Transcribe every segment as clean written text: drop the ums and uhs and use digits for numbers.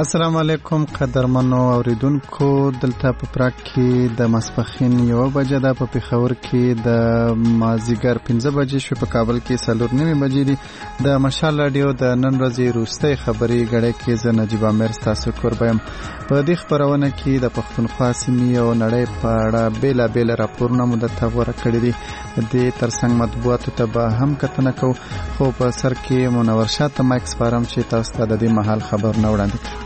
السلام علیکم قدرمنو اوریدونکو، دلته په پراګ کې د ماسپښین 1 بجه ده، په پېښور کې د مازدیګر 15 بجې شوې، په کابل کې 4:30 بجې دي. د مشال راډیو د نن ورځې وروستۍ خبري غړې کې زه نجیب امیر ستاسو کوربه یم. په دې خبرونه کې د پښتونخوا سیمې او نړۍ په اړه بیلابیل راپورونه مو درته غوره کړي دي. د ترڅنګ مطبوعاتو ته به هم کتنه کوو، خو په سر کې منور شاته مایک سپارم چې تاسو ته د دې مهال خبرونه وړاندې کړم.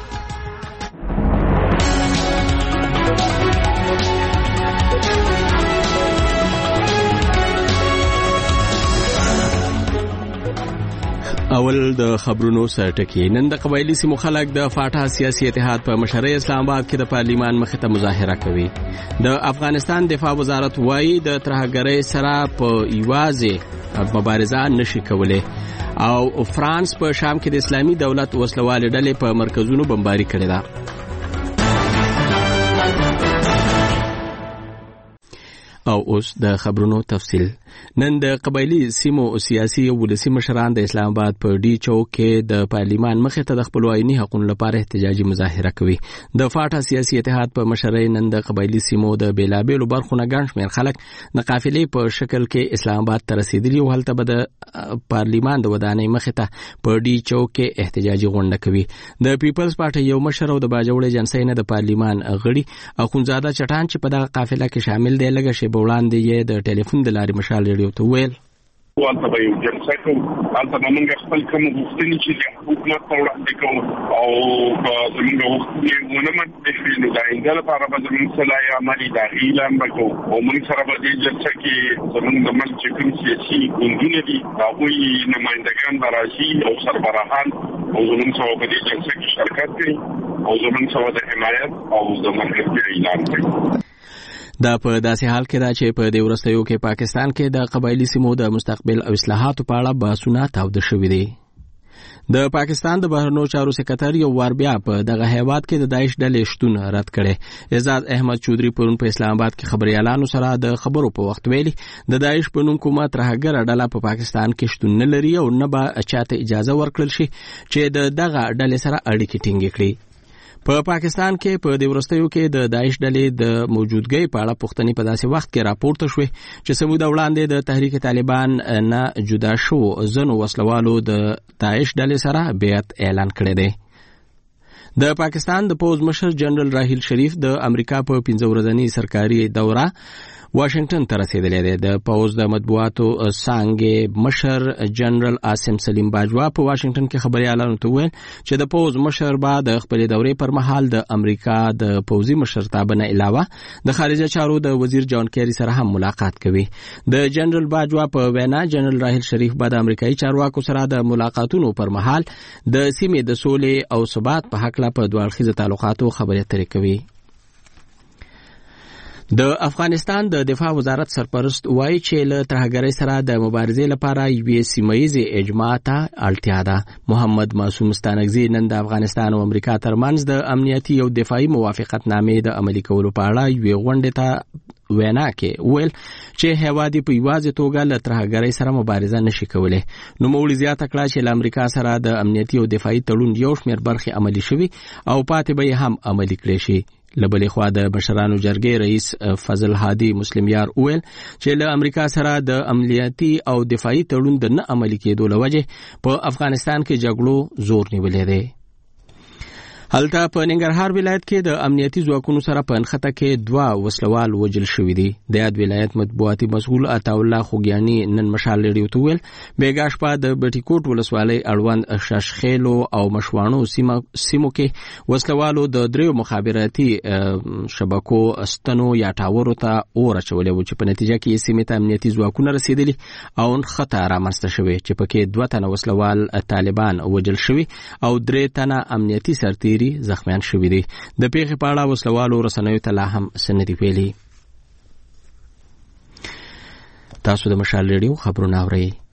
اول د خبرونو سرټکی. نن د قبایلی سیمو خلک د فاټا سیاسي اتحاد په مشرۍ اسلام آباد کې د پارلیمان مخې ته مظاهره کوي. د افغانستان دفاع وزارت وایي د ترهګرۍ سره په یوازې مبارزه نشي کولای، او فرانس په شام کې د اسلامي دولت وسلوال ډلې په مرکزونو بمباري کړې ده. او اوس د خبرونو تفصیل. نن د قبایلی سیمو سیاسي او ولسي مشران د اسلام آباد په ډي چوک کې د پارلیمان مخې ته د خپل آئینی حقوقو لپاره احتجاجي مظاهره کوي. د فاټا سیاسي اتحاد په مشرۍ نن د قبایلی سیمو د بیلابیلو برخو نه ګڼ شمېر خلک د قافلې په شکل کې اسلام آباد ته رسیدلي او هلته به د پارلیمان د ودانۍ مخې ته په ډي چوک کې احتجاجي غونډه کوي. د پیپلز پارټي یو مشر او د باجوړ جنسۍ نه د پارلیمان غړي اخونزاده چټان چې په دغه قافله کې شامل دی لږه شی وړاندې یې د ټلیفون د لارې مشال ریډیو ته ویل والته به یو جلسه کوم، هلته به موږ خپل کوم غوښتنې چې د حکومت ته وړاندې کوو او زموږ غوښتنې ونه منل شي نو د آینده لپاره به زموږ صلاحي عملي د هغې اعلان به کوو. او موږ سره به دې جلسه کې زموږ د ملک چې کوم سیاسي ګوندونه دي د هغوی نمایندګان به راشي او سربراهان او زموږ سره په دې جلسه کې شرکت کوي او زموږ سره د حمایت او د ملګرتیا اعلان کوي. دا په داسې حال کې دا چې په دې وروستیو کې پاکستان کې د قبایلی سیمو د مستقبل او اصلاحاتو په اړه بحثونه تاوده شوي دي. د پاکستان د بهرنیو چارو سکرټر یو وار بیا په دغه هیواد کې د داعش ډلې شتون رد کړي. اعزاز احمد چودري پرون په اسلام آباد کې خبريالانو سره د خبرو په وخت ویلي د داعش په نوم کومه ترهګره ډله په پاکستان کې شتون نه لري او نه به چاته اجازه ورکړل شي چې دغه ډلې سره اړیکې ټینګې کړي. په پاکستان کې په دې وروستیو کې د داعش ډلې د موجودګۍ په اړه پوښتنې په داسې وخت کې راپورته شوې چې څه موده وړاندې د تحریک طالبان نه جدا شو ځینو وسلوالو د داعش ډلې سره بیعت اعلان کړی دی. د پاکستان د پوز مشر جنرال راحیل شریف د امریکا په 15 ورځنی سرکاري دوره واشنگټن ته رسیدلی دی. د پوز د مطبوعاتو څانګې مشر جنرال عاصم سلیم باجوا په واشنگټن کې خبريالانو ته ویل چې د پوز مشر به د خپل دورې پر مهال د امریکا د پوزي مشرتابه نه علاوه د خارجه چارو د وزیر جان کیری سره هم ملاقات کوي. د جنرال باجوا په وینا جنرال راحیل شریف به د امریکایي چارواکو سره د ملاقاتونو پر مهال د سیمې د سولې او ثبات په حق لا په دوه اړخیزه تعلقاتو خبرې اترې کوي. د افغانستان د دفاع وزارت سرپرست وایي چې له ترهګرۍ سره د مبارزې لپاره یوې سیمه‌ییزې اجماع ته اړتیا ده. محمد معصوم ستانکزي نن د افغانستان او امریکا ترمنځ د امنیتي او دفاعي موافقتنامې د عملي کولو په اړه یوې غونډې ته وینا کې ویل چې هیواد په یوازې توګه له ترهګرۍ سره مبارزه نشي کولای. نو موږ زیاته کړه چې له امریکا سره د امنیتي او دفاعي تړون یو شمېر برخې عملي شوي او پاتې به هم عملي کړي شي. لبلې خوا د مشرانو جرګې رئیس فضل هادي مسلم یار ویل چې له امریکا سره د امنیتي او دفاعي تړون د نه عملي کېدو له وجې په افغانستان کې جګړو زور نیولی دی. هلته په ننګرهار ولایت کې د امنیتي ځواکونو سره په نښته کې 2 وسلوال وژل شوي دي. د یاد ولایت مطبوعاتي مسؤل عطاالله خوږیاني نن مشال ریډیو ته ویل بیګا شپه د بټیکوټ ولسوالۍ اړوند شاشخیلو او مشوانو سیمو کې وسلوالو د 3 مخابراتي شبکو استنو یا ټاورو ته اور اچولی و چې په نتیجه کې سیمې ته امنیتي ځواکونه رسیدلي او نښته رامنځته شوې چې پکې 2 تنه وسلوال طالبان وژل شوي او 3 تنه امنیتي سرتیري زخمیان شوي دي. د پیښې په اړه وسلوالو رسنیو ته لا هم څه نه دي ویلي. تاسو د مشال ریډیو خبرونه اورئ.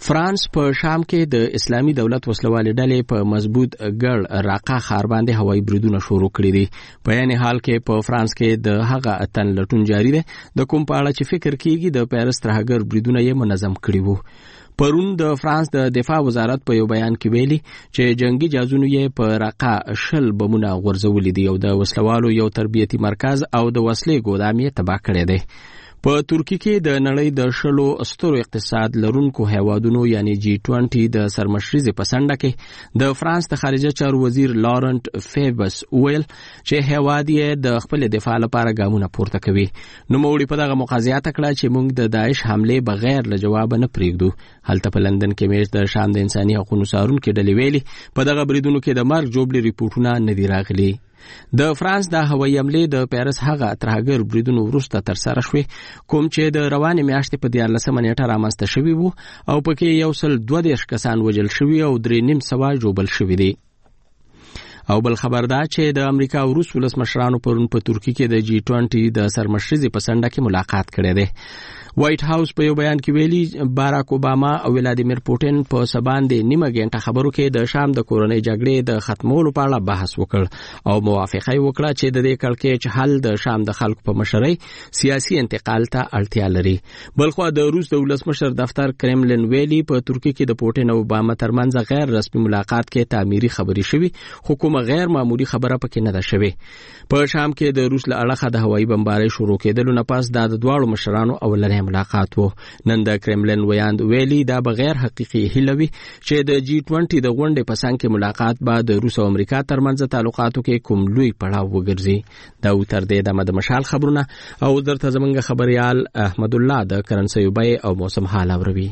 فرانس په شام کې د اسلامي دولت وسلوالې ډلې په مضبوط ګړ راقه ښار باندې هوایي بریدونه شروع کړي دي. په یعنی حال کې په فرانس کې د هغه اتن لټون جاری دی د کوم په اړه چې فکر کیږي د پیرس ترهګر بریدونه یې منظم کړي وو. پرون د فرانس د دفاع وزارت په یو بیان کې ویلي چې جنگي جازونو یې په راقه 10 بمونه غورځولي دي او د وسلوالو یو تربیتي مرکز او د وسلې ګودام یې تباه کړی دی. په ترکی کې د نړۍ د 10 سترو اقتصاد لرونکو هیوادونو یعنی G20 د سرمشريزې په سنډه کې د فرانس د خارجه چارو وزیر لارنت فیبس ویل چې هیواد یې د خپل دفاع لپاره ګامونه پورته کوي. نو موړي په دغه مقاضیات کړه چې موږ د داعش حمله بغیر له جواب نه پریږدو. هلته په لندن کې میش د شام د انساني حقوقو څارونکو ډلې ویلي په دغه بریدونو کې د مرګ جوړې ریپورتونه نه دی راغلي. د فرانس د هوایي حملې د پیرس هغه ترهګر بریدونو وروسته تر سره شوې کوم چې د روانې میاشتې په 14 نیټه رامنځته شوي وو او پکې 122 کسان وژل شوي او 3.5 جوړل شوي دي. او بل خبر دا چې د امریکا او روس ولسمشرانو پرون په ترکی کې د G20 د سرمشريزې په سنډه کې ملاقات کړی دی. وایټ هاوس په یو بیان کې ویلي باراک اوباما او ولادیمیر پوتین په سبان د نیمه غنټه خبرو کې د شام د کورنۍ جګړې د ختمولو په اړه بحث وکړ او موافقه وکړه چې د دې کړکېچ حل د شام د خلکو په مشرۍ سیاسي انتقال ته اړتیا لري. بلخو د روس د ولسمشر دفتر کرملین ویلي په ترکی کې د پوتین او اوباما ترمنځ غیر رسمي ملاقات کې تعمیري خبري شوي خو کومه غیر معمولی خبره پکې نه ده شوي. په شام کې د روس له اړخه د هوایي بمبارۍ شروع کېدلو نه پس د دواړو مشرانو اولنی ملاقات وو. نن د کرملین ویاند ویلي دا بغیر حقيقي هیلوي چې د G20 د غونډې په څنګ کې ملاقات به د روس او امریکا ترمنځ تعلقاتو کې کوم لوی پړاو وګرځي. دا تر دې د مشال خبرونه او درته زمونږ خبريال احمد الله د کرنسي بیې او موسم حال اوروي.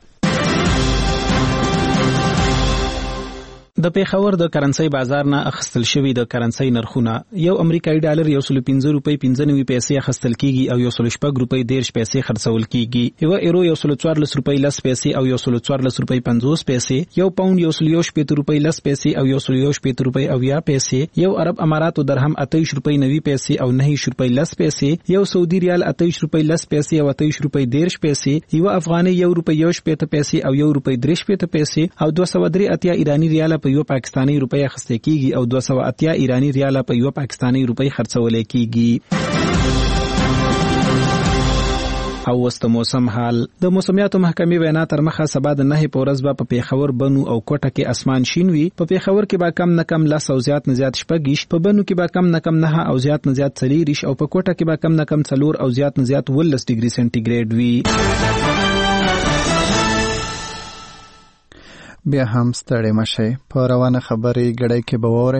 د پیښور د کرنسي بازار نه اخستل شوی د کرنسي نرخونه یو امریکایي ډالر 115 روپۍ 95 پیسې اخستل کیږي او 116 روپۍ 10 پیسې خرڅول کیږي. یو ایرو 114 روپۍ 10 پیسې او 114 روپۍ 50 پیسې. یو پاوند 118 روپۍ 10 پیسې او 118 روپۍ 90 پیسې. یو عرب اماراتو درهم 28 روپۍ 90 پیسې او 9 روپۍ 10 پیسې. یو سعودي ریال 28 روپۍ 10 پیسې او 28 روپۍ 10 پیسې. یو افغاني 1 روپۍ 18 پیسې او 1 روپۍ 13 پیسې او 283 ایرانی ریال په یو پاکستانی روپۍ اخیستل کیږي او 280 ایرانی ریال په یو پاکستانی روپۍ خرڅول کیږي. او وست موسم حال د موسمیاتو محکمې وینا تر مخه سبا د 9 په ورځ په پیښور بنو او کوټه کې اسمان شین وي. په پیښور کې به کم نه کم 10 او زیات نه زیات شپږیش، په بنو کې به کم نه کم 9 او زیات نه زیات 4 او په کوټه کې به کم نه کم 4 او زیات نه زیات 12 ډیګري سنټیګریډ وي. بیا هم ستړي مشي په روانه خبرې غړې کې بووره.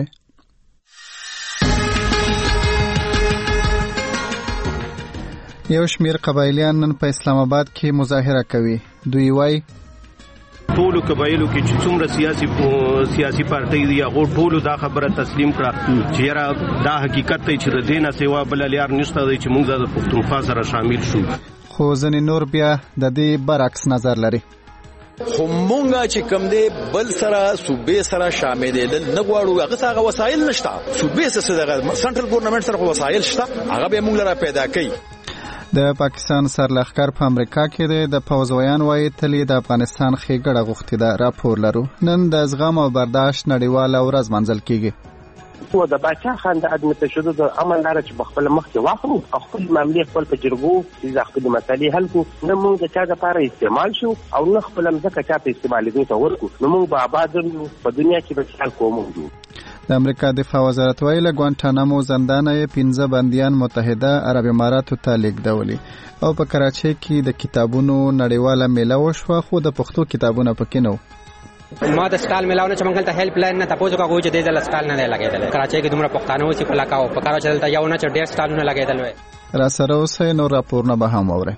یو شمیر قبایلیان نن په اسلام آباد کې مظاهره کوي. دوی وايي ټولو قبایلو کې چې څومره سیاسي پارټي دي هغه ټولو دا خبره تسلیم کړه چې یاره دا حقیقت دی چې دینه سیوا بل لار نشته دی چې موږ د پښتونخوا سره شامل شو. خو ځینې نور بیا د دې برعکس نظر لري. خو مونږه چې کوم دی بل سره صوبې سره شامل دي نه غواړو هغه څنګه وسایل نشته. صوبې سره دغه سنټرل ګورنمنت سره وسایل شته هغه به موږ لپاره پیدا کړي. د پاکستان سرلښکر په امریکا کې دی. د پوځویان وايي تلې د افغانستان ښېګړه غوښتې ده. راپور لرو. نن د زغم او برداشت نړیواله ورځ منځل کیږي. و د باچا خان د عدم تشدد عمل لاره چې بخپل مخ کې واخلو خپل معاملې خپل په جرګو چې خپل مسالې حل کو نه موږ د چا لپاره استعمال شو او نه خپل مزکه چاته استعمالېدو ته ورکو نو موږ به آباد په دنیا کې به خلک کوو. د امریکا دفاع وزارت ویل ګوانټانامو زندان یې 15 بنديان متحده عرب اماراتو ته لیږدولي او په کراچۍ کې د کتابونو نړیواله میله وشوه خو د پښتو کتابونه پکې نه. ما د سټال ملاونه چې موږ ته هیلپ لاین نه تاسو کا کوی چې د ځل سټال نه لګیدل کراچۍ کې دومره پښتانه وسی په لکاو په کارو چلتا یو نه چې ډیر سټالونه لګیدل را سره اوسه نو راپور نه به هم اوره.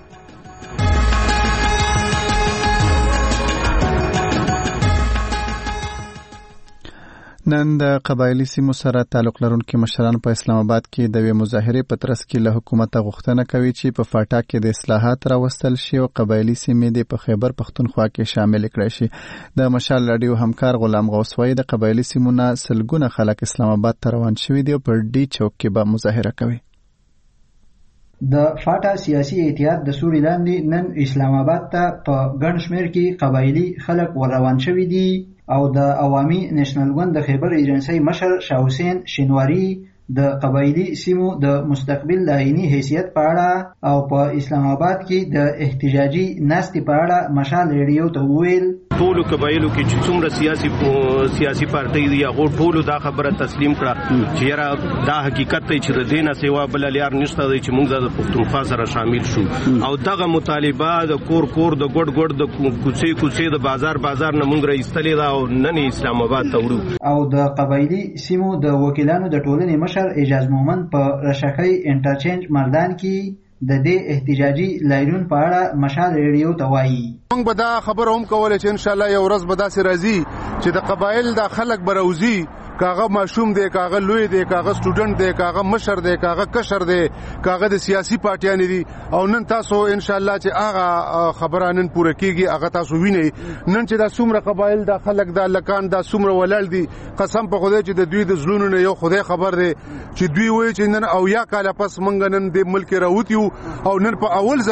نن د قبایلی سیمو سره تعلق لرونکي مشران په اسلام آباد کې د مظاهرې په ترڅ کې له حکومت غوښتنه کوي چې په فاټا کې د اصلاحات راوستل شي او قبایلی سیمې د په خیبر پښتونخوا کې شامل کړي شي. د مشال رادیو همکار غلام غوث وای د قبایلی سیمو نه سلګونه خلک اسلام آباد ته روان شوي دي او پر ډي چوک کې به مظاهره کوي. د فاټا سیاسي اتحاد د سوري لاندې نن اسلام آباد ته په ګڼ شمېر کې قبایلي خلک ور روان شوي دي او د عوامي نېشنل ګوند د خیبر ایجنسۍ مشر شاه حسین شینواري د قبایلي سیمو د مستقبل د آئیني حیثیت په اړه او په اسلام آباد کې د احتجاجي ناستې په اړه مشال ریډیو ته وویل ټولو قبایلو کې چې څومره سیاسي پارټۍ دي هغه ټولو دا خبره تسلیم کړه چې یاره دا حقیقت دی چې د دینه سیوا بل لار نشته دی چې موږ د پښتونخوا سره شامل شو او دغه مطالبه د کور د ګډ د کوڅې د بازار نه موږ راایستلې دا او نن اسلام آباد ته وړو او د قبایلي سیمو د وکیلانو د ټولنې مشر اعجاز مومن په رشکۍ انټرچینج مردان کې د دې احتجاجي لایرون په اړه مشال ریډیو ته وایي موږ به دا خبره هم کوله چې ان شاء الله یو ورځ به داسې راځي چې د قبایل د خلک به راوځي کاغه ماشوم دی کاغه لوی دی کاغه سټوډنټ دی کاغه مشر دی کاغه کشر دی کاغه د سیاسي پارټیان دي او نن تاسو ان شاء الله چې هغه خبره نن پوره کیږي هغه تاسو وینئ نن چې دا څومره قبایل د خلک د لکان دا څومره ولړ دي قسم په خدای چې د دوی د زلونو نه یو خدای خبر دی چې دوی وایي چې نن او یا کال پس منګ نن د ملک راوتیو او نن په اول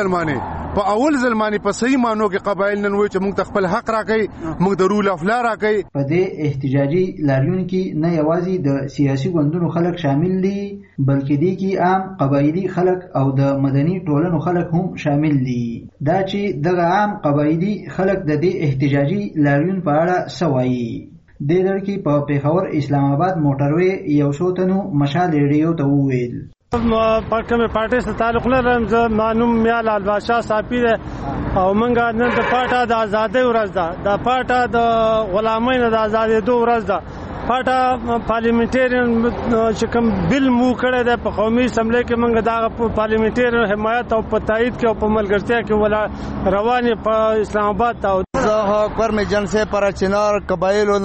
ځلمانه په صحیح مانو کې قبایل نن وایي چې موږ خپل حق راکړي موږ د رول اف لا راکړي په دې احتجاجي لاریون کې نه یوازې د سیاسي ګوندونو خلک شامل دي بلکې دې کې عام قبایلی خلک او د مدني ټولنو خلک هم شامل دي دا چې دغه عام قبایلی خلک د دې احتجاجي لاریون په اړه سوایي د لړکی په پیښور اسلام آباد موټروي یو څو تنو مشال ریډیو ته وویل پاکه پارټي سره تعلق نه لرم زه مانوم میال الباشا صافي او منګه نن د پاټا د آزادۍ ورځ ده د پاټا د غلامۍ نه د آزادۍ دوه ورځ ده پاټا پارلیمنټریان چې کوم بل مو کړی دی په قومي اسمبلی کې موږ دا پارلیمنټریان حمایت او په تایید کې او په ملګرتیا کې ولا روانې په اسلام آباد ته زه کورم جنسه پر چنار قبایلو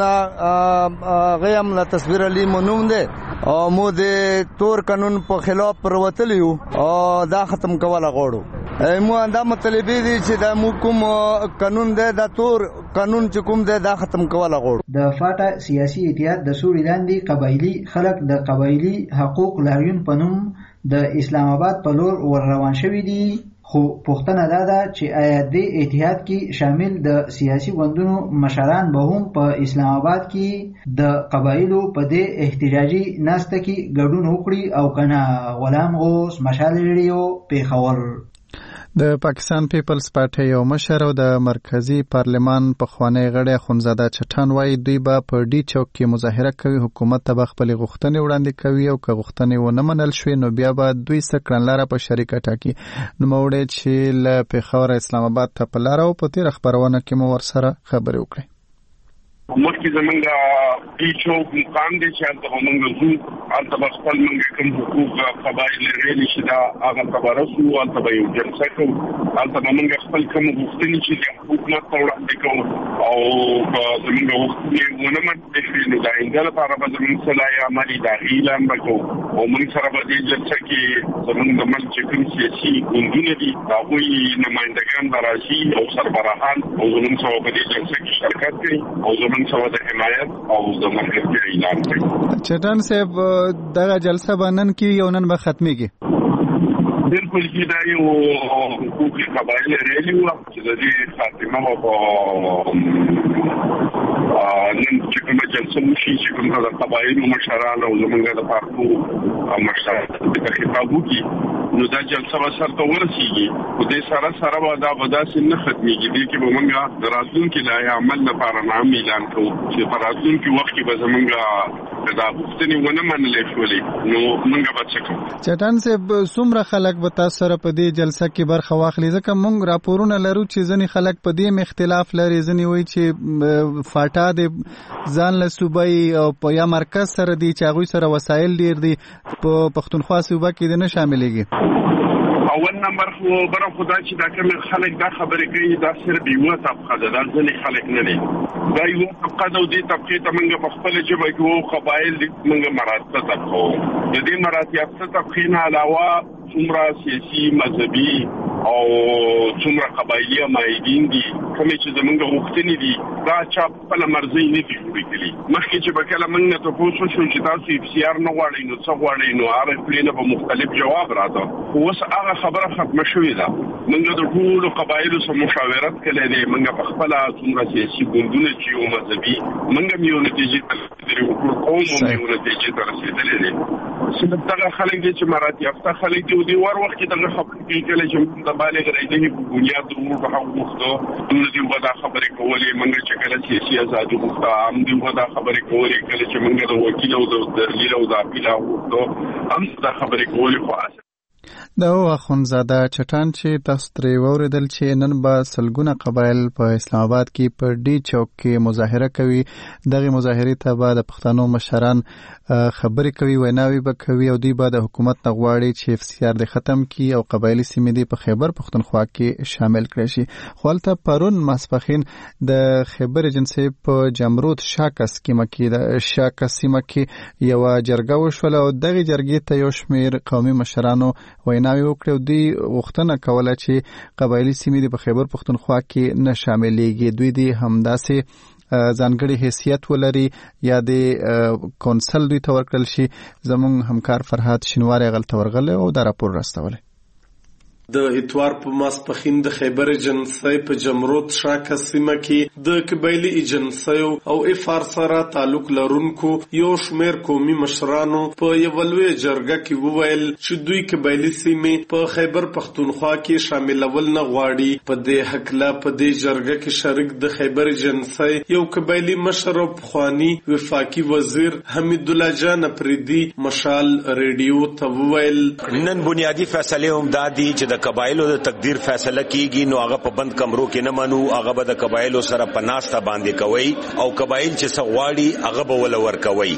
نه غیم لا تصویر علی منوم ده او مو د تور قانون په خلاف پروتلیو او دا ختم کوله غوړو مو دا مطلبي دي چې دا مو کوم قانون ده دا تور قانون چې کوم ده دا ختم کوله غوړو د فاټا سیاسي اتحاد د سوري لاندې قبایلی خلک د قبایلی حقوق لاریون په نوم د اسلام آباد په لور ور روان شوي دي خو پوښتنه دا ده چې آیا د اتحاد کې شامل د سیاسي ګوندونو مشران به هم په اسلام آباد کې د قبایلو په دې احتجاجي ناسته کې ګډون وکړي او کنه غلام غوث مشال ریډیو پیښور د پاکستان پیپلز پارټي یو مشر او د مرکزی پارلمان پخوانی غړی اخوندزاده چټان وایي دوی به په ډي چوک کې مظاهره کوي حکومت ته به خپلې غوښتنې وړاندې کوي او که غوښتنې ونه منل شوې نو بیا به دوی څه کړنلاره په شریکه ټاکي نوموړی چې له پیښور اسلام آباد ته په لاره او په تېره خپرونه کې مو ورسره خبرې وکړې مخکې زمونږ ډي چوک مقام دی چې هلته به مونږ ځو هلته به خپل مونږ کوم حقوق قبایل لرلي چې دا هغه ته به رسو هلته به یو جلسه کوو هلته به مونږ خپل کوم غوښتنې چې دي حکومت ته وړاندې کوو او که زمونږ غوښتنې ونه منل شي نو د آینده لپاره به زمونږ صلاحي عملي د هغې اعلان به کوو او مونږ سره به دې جلسه کې زمونږ د ملک چې کوم سیاسي ګوندونه دي د هغوی نمایندګان به راشي او سربراهان او زمونږ سره به دې جلسه کې شرکت کوي او زمونږ سره د حمایت او د مرکزي اعلان کوي چټان صاحب دغه جلسه به نن کې یو نن به ختمېږي بالکل چې دا یو حقوق قبایل ریلی وه چې د دې خاتمه به نن چې کومه جلسه وشي چې کوم د قبایلو مشران او زمونږ د پارټو مشران د خطاب وکړي نو دا جلسه به سرته ورسیږي خو دې سره به دا به داسې نه ختمېږي دې کې به مونږ د راتلونکي لایحې عمل لپاره نام اعلان کوو چې په راتلونکي وخت کې به زمونږ دا غوښتنې ونه منلې شولې نو مونږ به څه کوو چټان صاحب څومره خلک به تاسو سره په دې جلسه کې برخه واخلي ځکه مونږ راپورونه لرو چې ځینې خلک په دې اختلاف لري ځینې وایي چې فاټا د ځان له صوبایي او په یا مرکز سره دي چې هغوی سره وسایل ډېر دي په پښتونخوا صوبه کې نه شاملېږي اول نمبر خبره خدا چې دا کوم خلک دا خبرې کوي دا صرف یو طبقه ده دا ځینې خلک نه دي دا یو طبقه ده او دې طبقې ته موږ په خپل ژبه کې وو قبایل موږ مراتب طبقه د دې مراتب طبقې نه علاوه څومره سیاسي مذهبي او څومره قبایلی مایدین دي کومې چې زمونږ غوښتنې دي دا چا خپل مرزي نه دي وکړي. مخکې چې به کله موږ نه تاسو شو چې تاسو FCR نه غواړئ نو څه غواړئ نو هغه پلینه په مختلف جواب راځي. خو اوس هغه خبره ختمه شوې ده. موږ د ټولو قبایلو سره مشاورت کړې ده. موږ په خپل څومره سیاسي ګوندونه چې یو مذهبي موږ یو نتیجې ته قوم یو نتیجې ته رسېدلې ده. چې دغه خلک دي چې مراد یافته خلک دي دی ور وخت دغه خبرې کله چې د بالغ راځي په بنیاد د امور په حق وخته نو دې ودا خبرې کولې موږ چې کله سیاسي آزادي وخته هم دې ودا خبرې کولې کله چې موږ د وکیل او د دلیل او د اپیل وخته هم دا خبرې کولې خو دا اخونزاده چټان چې تاسو ترې واوریدل چې نن به سلګونه قبایل په اسلام آباد کې په ډي چوک کې مظاهره کوي. دغه مظاهرې ته به د پښتنو مشران خبرې کوي، ویناوي به کوي او دوی به د حکومت نه غواړي چې FCR د ختم کی او قبایلی سیمې دی په خیبر پښتونخوا کې شامل کړي شي. خو هلته پرون ماسپښین د خیبر ایجنسۍ په جمرود شاکس سیمه کې یو جرګه وشوله او دغه جرګې ته یو شمېر قومي مشرانو ویناوي وکړې او دوی غوښتنه کوله چې قبایلی سیمې دی په خیبر پښتونخوا کې نه شاملېږي. دوی دی همداسې ځانګړي حیثیت ولري یا د کونسل دوی ته ورکړل شي. زموږ همکار فرهاد شینواری غلطه ورغلی او دا راپور راستولی. د اتوار په ماسپښین د خیبر ایجنسۍ په جمرود شاکه سیمه کې د قبایلی ایجنسیو او FR سره تعلق لرونکو یو شمېر قومي مشرانو په یوه لویه جرګه کې وویل چې دوی قبایلی سیمې په خیبر پښتونخوا کې شاملول نه غواړي. په دې هکله په دې جرګه کې شریک د خیبر ایجنسۍ یو قبایلی مشر او پخواني وفاقي وزیر حمید الله جان افریدي مشال ریډیو ته وویل نن بنیادی فیصله هم دادي چې د قبایلو د تقدیر فیصله کیږي نو هغه په بند کمرو کې نه منو. هغه به د قبایلو سره په ناسته باندې کوي او قبایل چې څه غواړي هغه به ول ورکوي.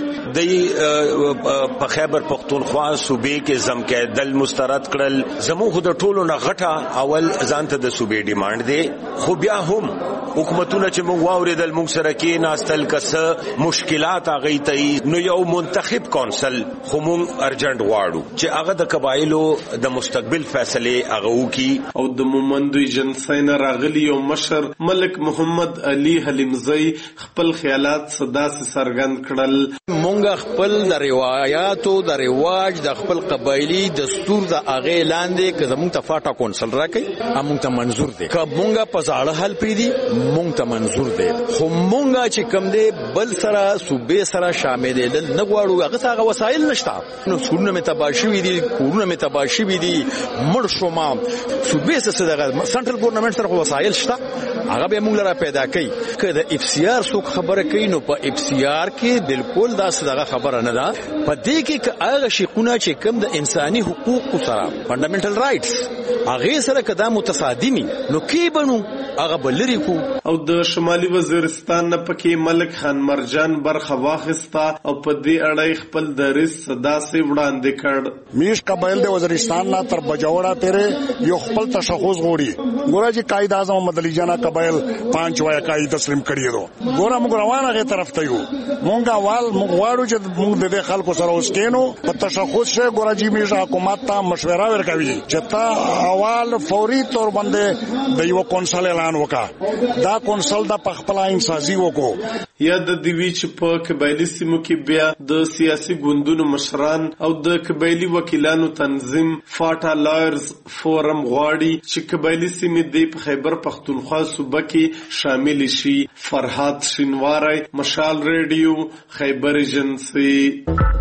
د په خیبر پښتونخوا صوبې کې زم کېدل مسترد کړل. زموږ خو د ټولو نه غټه اول ځان ته د صوبې ډیماند دی. خو بیا هم حکومتونه چې موږ واوریدل موږ سره کې ناستل کسه مشکلات هغه ته نو یو منتخب کونسل خو موږ ارجنټ غواړو چې هغه د قبایلو د مستقبل فیصله او د مومندو ایجنسۍ نه راغلی یو مشر ملک محمد علي حلیمزی خپل خیالات صداسې څرګند کړل. مونږ خپل د روایاتو د رواج د خپل قبایلی دستور د هغې لاندې که زمونږ ته فاټا کونسل راکړي مونږ ته منظور دی. که مونږ په زاړه حل پرېږدي مونږ ته منظور دی. خو مونږ چې کوم دی بل سره صوبې سره شاملېدل نه غواړو. هغه ته هغه وسایل نشته. نو سکولونه مې تباه شوي دي، کورونه مې تباه شوي دي، مړ شوم. صوبې سره دغه سنټرل ګورنمنت سره وسایل شته هغه به موږ لپاره پیدا کړي. که د FCR څوک خبره کوي نو په FCR کې بالکل دا څه خبره نه ده. په دې کې هغه شیخونه چې کوم د انساني حقوقو سره فندامنټل رائټس هغه سره کدا متصادمي نو کې بنو هغه بلری کو. او د شمالي وزیرستان نه پکې ملک خان مرجان برخه واخستا او په دې اړه خپل درس صداسې وړاندې کړ. میش قبایل د وزیرستان نه تر بجوړه تیرې یو خپل تشخص غوړي. ګوره چې قائد اعظم محمد علي جان قبایل 5 وایا قائد تسلیم کړی دو. ګوره موږ روانه غي طرف ته یو. مونږه وال موږ واړو چې موږ د خلکو سره اوس کینو په تشخص شه. ګوره چې میش حکومت ته مشوره ورکوي چې تا اول فوري تور باندې د یو کونسل اعلان وکړه. دا کونسل د پخپل انسازي وکړو. یا د دوی چې په قبایلی سیمو کې بیا د سیاسي ګوندونو مشران او د قبایلی وکیلانو تنظیم فاټا لایرز فورم غواړي چې قبایلی سیمې د خیبر پښتونخوا صوبه کې شامل شي. فرهاد شینواری مشال ریډیو خیبر ایجنسۍ.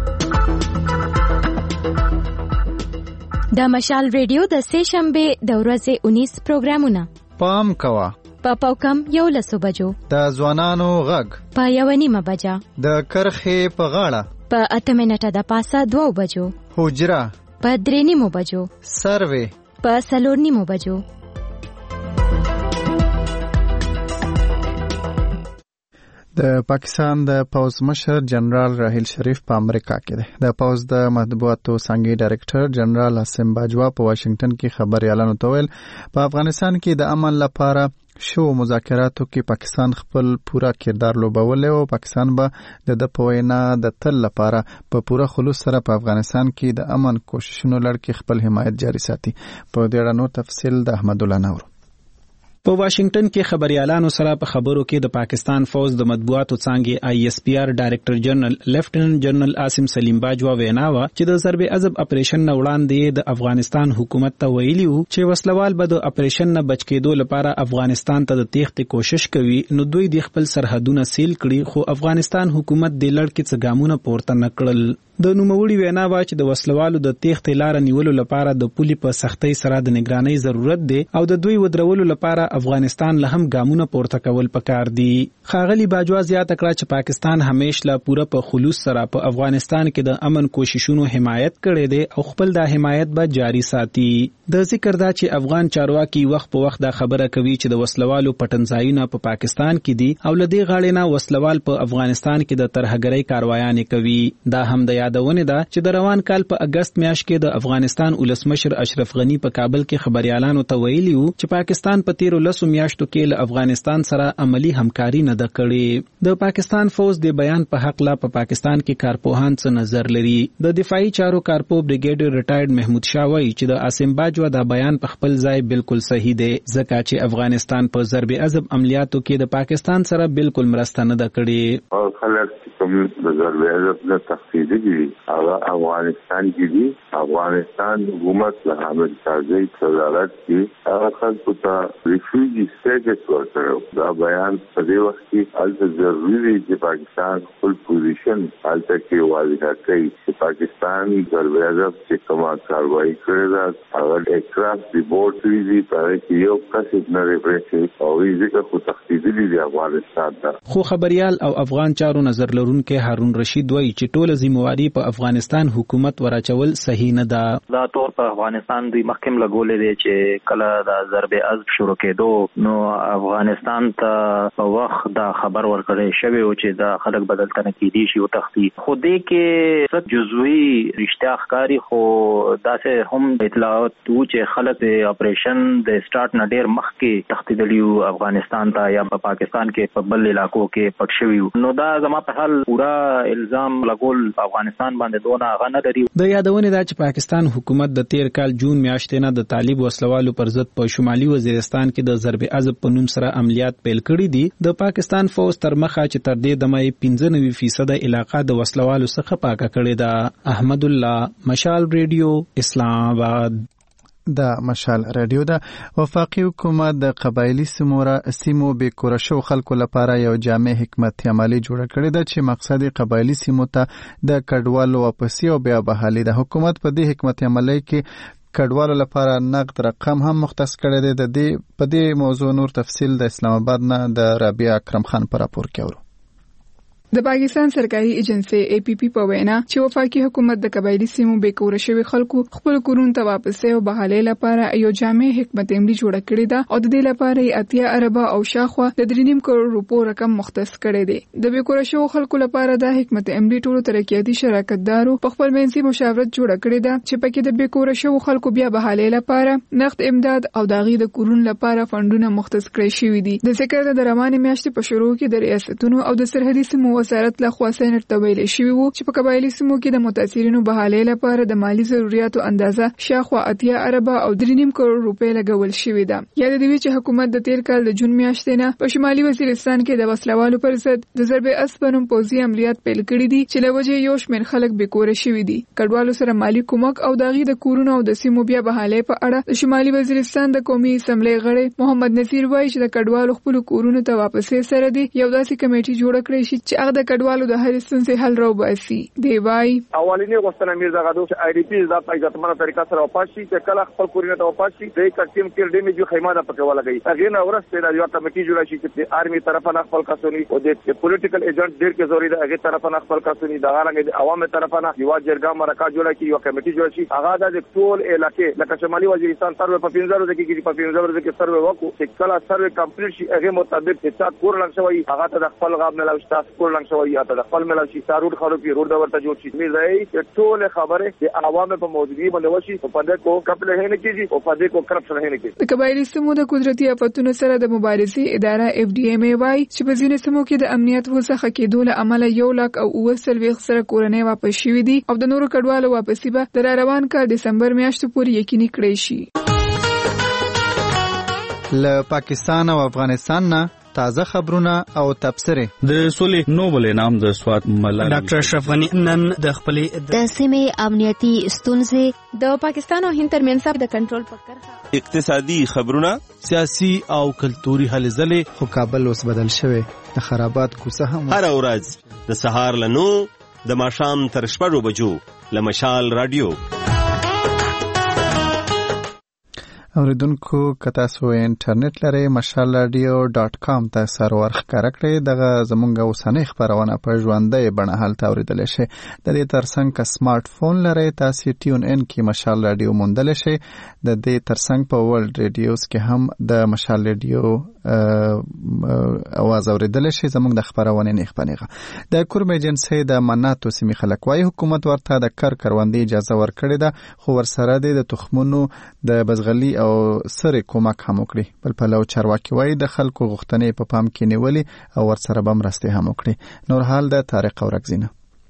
د مشال ریډیو د سه شنبه د ورځې 19 پروګرامونه پام کوا په پاوکم 11 بجو د ځوانانو غږ په 1:30 بجا د کرخې په غاړه په 8 منټه د پاسه 2 بجو حجره په 3:30 بجو سروې په 4:30 بجو. د پاکستان د پوز مشر جنرال راحیل شریف په امریکا کې دی. د پوز د مطبوعاتو څانګې ډایرکټر جنرال حسن باجوا په واشنگټن کې خبريالانو ته ویل په افغانستان کې د امن لپاره شو مذاکراتو کې پاکستان خپل پورا کردار لوبولی او پاکستان به د په وینا د تل لپاره په پورا خلوص سره په افغانستان کې د امن کوششونو لړ کې خپل حمایت جاری ساتي. په دې اړه نور تفصیل د احمد الله نور. په واشنگټن کې خبريالانو سره په خبرو کې د پاکستان فوج د مطبوعاتو څانګې ISPR ډایریکټر جنرال لیفټیننټ جنرال عاصم سلیم باجوا وینا و چې د ضرب عضب اپریشن نه وړاندې د افغانستان حکومت ته ویلي وو چې وسلوال به د اپریشن نه بچ کېدو لپاره افغانستان ته د تېښتې کوشش کوي، نو دوی د خپل سرحدونه سیل کړي، خو افغانستان حکومت د لړ کې څه ګامونه پورته نه کړل. د نوموړي وینا وا چې د وسلوالو د تېښتې لار نیولو لپاره د پولي په سختۍ سره د نگرانۍ ضرورت دی او د دوی ودرولو لپاره افغانستان له هم ګامونه پورته کول پکار دي. ښاغلي باجوا زیاته کړه چې پاکستان همیشه لا پوره په خلوص سره په افغانستان کې د امن کوششونو حمایت کړي دي او خپل د حمایت به جاری ساتي. د ذکر دا چې افغان چارواکي وخت په وخت دا خبره کوي چې د وسلوالو پټنځایونه په پاکستان کې دي او لدی غاړې نه وسلوال په افغانستان کې د ترهګرۍ کاروایانې کوي. دا هم د یادونه ده چې د روان کال په اگست میاشت کې د افغانستان ولسمشر اشرف غنی په کابل کې خبريالانو ته ویلي وو چې پاکستان په تیرو 10 میاشتو کې له افغانستان سره عملی همکاري نه ده کړې. د پاکستان فوج د بیان په حق لا په پاکستان کې کارپوهان څه نظر لري. د دفاعي چارو کارپو بریګیډر ریټایرډ محمود شاه وایي چې د عاصم باجوا دا بیان په خپل ځای بالکل صحیح دی، ځکه چې افغانستان په ضرب عضب عملیاتو کې د پاکستان سره بالکل مرسته نه ده کړې. او خلک کوم د ضرب عضب نه تخفیض دي افغانستان کې دي. افغانستان حکومت له حامد کارزی صدارت کې هغه خلکو ته ریفیوجی سټیټس ورکړو. دا بیان په دې وخت کې هلته ضروري دی چې پاکستان خپل پوزیشن هلته کې واضح کړي چې پاکستان ضرب عضب چې کومه کاروایي کړې ده هغه اکراس ریپورټ دی په کې یو کس نه ریپرنټ او ځکه خو تخفیضي دی افغانستان ته. خو خبريال او افغان چارو نظر لرونکو هارون رشید وایي چې ټول ذمہواری په افغانستان حکومت وراچول صحیح نه ده. دا تور په افغانستان دوی مخکم لګولې دي چې کله د ضرب عضب شروع کېدو نو افغانستان ته په وخت دا خبر ورکړی شوی او چې دا خلک بدل کنه کېدي شي او تختی خو دې کې څه جزوی رښتیا ښکاری خو داسې هم اطلاعات وو چې خلک د اپریشن د سٹارټ نه ډیر مخکې تختیدلی افغانستان ته یا په پاکستان کې په بل علاقو کې پټ شوی نو دا زما په حال پورا الزام لګول افغانستان باندې دونه غنه لري. د یادونه دا چې پاکستان حکومت د تیر کال جون میاشتې نه د طالب وسلوالو پر ضد په شمالي وزیرستان کې د ضرب عضب په نوم سره عملیات پیل کړي دي. د پاکستان فوج تر مخه چې تر دې دمه 95% علاقه د وسلوالو څخه پاکه کړې ده. احمد الله، مشال ریډیو، اسلام آباد. د مشال رادیو د وفاقي حکومت د قبایلی سیمو به کورشو خلکو لپاره یو جامع حکمت عملی جوړ کړی ده چې مقصد قبایلی سیمو ته د کډوالو واپسی او بیا بحالي ده. حکومت په دې حکمت عملی کې کډوالو لپاره نقد رقم هم مختص کړی دی. د دې په دې موضوع نور تفصیل د اسلام آباد نه د رابعه اکرم خان پر راپور کې اورو. د پاکستان سرکاري ایجنسی APP په وینا چې وفاقي حکومت د قبایلی سیمو به کور شوی خلکو خپل کورونو ته واپس او بحالي لپاره یو جامع حکمت عملی جوړ کړی ده او د دې لپاره اتیا اربه او شاخوا د 3.5 کروڑ روپو رقم مختص کړی دی. د به کور شوی خلکو لپاره د حکمت عملی ټولو ترقیاتي شراکتدارو په خپل منځي مشاورت جوړ کړی ده چې پکې د به کور شوی خلکو بیا بحالي لپاره نقد امداد او داغي د کورونو لپاره فندونه مختص کړی شوی دي. د ذکر د رواني میاشتې په شروع کې د ریاستونو او د سرحدي سیمو وزارت لخوا سینټ ته ویل شوی وو چې په قبایلی سیمو کې د متاثرینو بحالي لپاره د مالی ضرورتو اندازه شاخوا اتیا اربه او 3.5 کروڑ روپۍ لګول شوی ده. یاد دی چې حکومت د تیر کال د جون میاشتې نه په شمالي وزیرستان کې د وسلوالو پر ضد د ضرب عضب نوم پوځي عملیات پیل کړي دي چې لوجه یو شمېر خلک بیکور شوي دي. کډوالو سره مالی کومک او داغي د کورونو او د سیمو بیا بحالي په اړه د شمالي وزیرستان د قومي اسمبلی غړي محمد نصیر وایي چې د کډوالو خپل کورونو ته واپسې سره دي یو داسې کمیټي جوړ کړی شي چې هغه د کډوالو د هر ستونزې حل راوباسي. دی وایي اولینی غوښتنه میرزا غادو چې IDP دا په ځاتمنه طریقه سره واپس شي چې کله خپل کورونه ته واپس شي د کټیم کې ډیمیج خیمه دا پکې ولګي. هغه نه ورسته د یو کمیټي جوړ شي چې آرمي طرفه نه خپل کسونی او د پولیټیکل ایجنټ ډیر کې ضروري ده هغه طرفه نه خپل کسونی دا غره د عوامو طرفه نه یو جرګه مرکه جوړ کی یو کمیټي جوړ شي هغه د ټول علاقې لکه شمالي وزیرستان سروې په 15 ورځې کې په 15 ورځې کې سروې وکړو چې کله سروې کمپلیټ شي هغه مطابق چې کور لنګ شوی هغه ته خپل غاب نه لاوستا کور لنګ شوی یا ته خپل ملل شي روډ خلک یې روډ ورته جوړ شي مې راي ټول خبره د عوامو په موجودګي باندې وشي په دې کو کپل هنه کیږي او په دې کو کرپشن هنه کیږي. د قبایلی سیمو د قدرتي آفتونو سره د مبارزې اداره FDMA وايي چې په ځینو سیمو کې د امنیت وسخه کېدو له امله 1,40,000 سره کورنۍ واپس شوې دي او د نورو کډوالو واپسی به د روان کال دسمبر میاشتې پورې یقیني کړی شي. له پاکستان او افغانستان نه تازه خبرونه او تبصرې. د سولې نوبل انعام د سوات ملالۍ ډاکټر اشرف غنی نن د خپلې د سیمې امنیتي ستونزې د پاکستان او هند ترمنځ د کنټرول په کرښه اقتصادي خبرونه سیاسي او کلتوري هلې ځلې. خو کابل اوس بدل شوی د خرابات کوڅه هم هر ورځ د سهار له 9 د ماښام تر 6 بجو له مشال رادیو. اوریدونکو کتا سو انټرنیټ لري mashalradio.com ته سرور ښکارا کړئ. دغه زمونږ اوسنۍ خبرونه په ژوندۍ بڼه هلته اوریدل شي. د دې ترڅنګ که سمارټ فون لري تاسو ټیون ان کې مشال رادیو موندل شي. د دې ترڅنګ په ورلد ریډیوز کې هم د مشال رادیو اواز اوریدل شي. زمونږ د خبرونه نه خبرېغه د کورم ایجنسی د مناتو سیمې خلک وايي حکومت ورته د کروندې اجازه ورکړې ده خو ورسره د تخمونو د بزغلي او سره کومک هم وکړي. بل پلو چارواکي وايي د خلکو غوښتنې په پام کې نیولې او ورسره به مرسته هم وکړي. نور حال د طارق اورګزینه.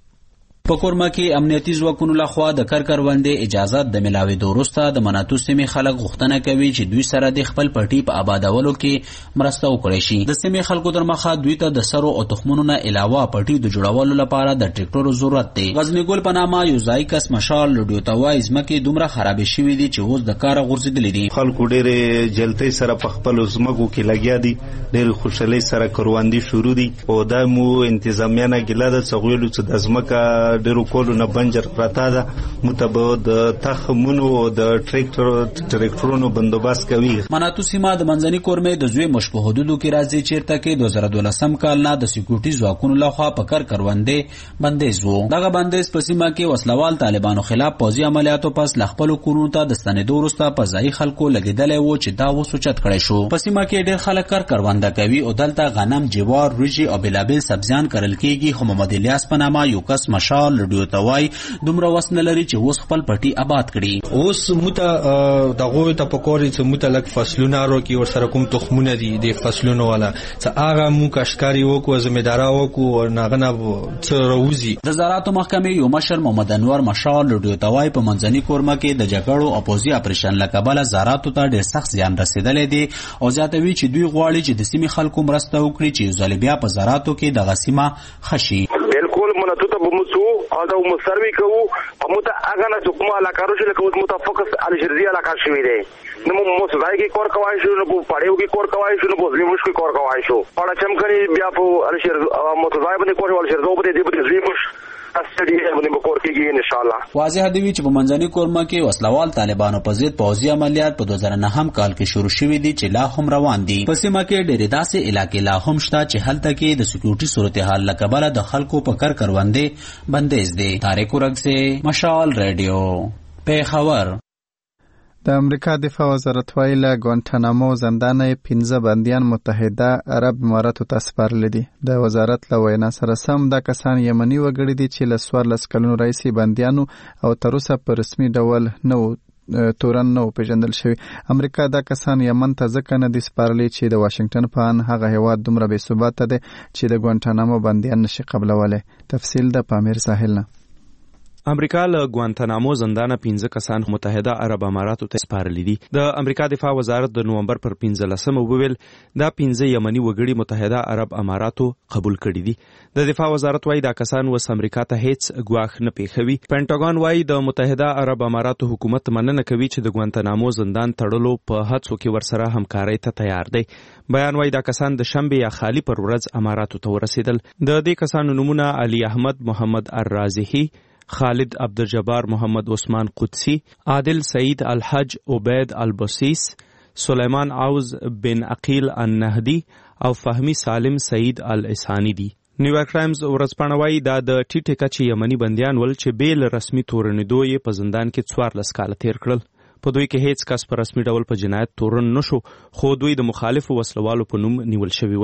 په کورما کې امنیتي ځواکونو لخوا د کروندې اجازه د ملاوي وروسته د مناتو سیمې خلک غوښتنه کوي چې دوی سره د خپل پټي په آبادولو کې مرسته وکړي شي. د سیمې خلکو در مخه دوی ته د سرو او تخمونو نه علاوه پټي د جوړولو لپاره د ټریکټورو ضرورت دی. غزنی ګل په نامه یو ځای کس مشال لډیو توای زمکه دومره خراب شوې دي چې اوس د کار غورځېدلې دي. خلکو ډېر جلتۍ سره په خپل زمکو کې لګیا دي. ډېر خوشحالي سره کروندې شروع دي او د مو انتظامیه نه ګله د څغویلو چې د زمکه ډېرو کولو نه بنجر پراته ده متبو د تخمونو او د ټریکټورونو بندوبست کوي. مناتو سیمه د منځني کورمې د زوی مشپو حدودو کې راځي چیرته کې 2012 کال نه د سکیورټي ځواکونو لخوا په کروندې بندیز وو. دغه بندیز په سیمه کې وسلوال طالبانو خلاف پوځي عملیاتو پس لخپل کورونو ته د ستنېدو وروسته په ځای خلکو لګیدلې وو چې دا وسوچت کړی شو. په سیمه کې ډېر خلک کرونده کوي او دلته غنم جوار روجي او بلابل سبزیان کرل کېږي. خو محمد الیاس په نامه یو کس مشال لډیو توای دومره وسنه لري چې اوس خپل پټي آباد کړي. اوس مته دغه ته پکوري چې متلک فصلونه ورو کې ور سره کوم تخمونه دي د فصلونو والا چې هغه مو کاشکاری وکړو زمیدارا وکړو ناغنه څروزي. د زراعت محکمې یو مشر محمد انور مشال لډیو توای په منځني کورما کې د جګړو او پوځي اپریشن لکبل زراعت ته ډېر سخت زیان رسیدلې دي او زیاتوي چې دوی غواړي چې د سیمې خلکو مرسته وکړي چې ځلبیا په زراعتو کې د غسیمه خشي. بالکل مناتو ته بمسو او مو سروي کوو او مت هغه نه کومه علاقه روشل کوو متفقس الجزیره علاقه شوی دی. نو مو سوای کې کور کوای شو نو پړیو کې کور کوای شو نو بوزلی مش کې کور کوای شو پړه چمکني بیا په الشر مو سوای باندې کور ول شر زو په دې په زلی مش واضح دی چې په منځني کورما کې وسلوال طالبانو په ضد پوځي عملیات په 2009 کال کې شروع شوې دي چې لا هم روان دي. په سیمه کې ډېرې داسې علاقې لا هم شته چې هلته کې د سکیورټي صورتحال لکبله د خلکو په کروندې بندیز دي. طارق اورګزی مشال رادیو پیښور. د امریکا دفاع وزارت وایي له ګوانټانامو زندان 15 بندیان متحده عرب اماراتو ته سپارل دي. د وزارت له وینا سره سم دا کسان یمني وګړي دي چې له 14 کلونو راهیسې بندیانو او تر اوسه په رسمي ډول نه تورن نو پیژندل شوی. امریکا دا کسان یمن ته ځکه نه دي سپارلي چې د واشنگټن په ان هغه هیواد دومره بې ثباته دی چې د ګوانټانامو بندیان نشي قبلولی. تفصیل د پامیر ساحل نه. امریکا له ګوانټانامو زندانه 15 کسان متحده عرب اماراتو ته سپارلي دي. د امریکا دفاع وزارت د نومبر پر 15 وویل دا 15 یمني وګړي متحده عرب اماراتو قبول کړي دي. د دفاع وزارت وايي دا کسان وس امریکا ته هیڅ ګواښ نه پیښوي. پینټاګون وايي د متحده عرب اماراتو حکومت مننه کوي چې د ګوانټانامو زندان تړلو په هڅو کې ورسره همکارۍ ته تیار دی. بیان وايي دا کسان د شنبه یا خالی پر ورځ اماراتو ته ورسېدل. د دې کسانو نمونه علي احمد محمد الرازحي، خالد عبدالجبار محمد عثمان قدسی، عادل سعید الحج عبید البسیس، سلیمان عوض بن عقیل النهدی او فهمی سالم سعید الاسانی دي. نیویارک ټایمز ورځپاڼه وايي دا د ټیټې کچې یمني بندیان ول چې بیل رسمي تورنېدو یې په زندان کې 14 کاله تیر کړل. په دوی کې هیڅ کس په رسمي ډول په جنایت تورن نشو خو دوی د مخالفو وسلوالو په نوم نیول شوي ول.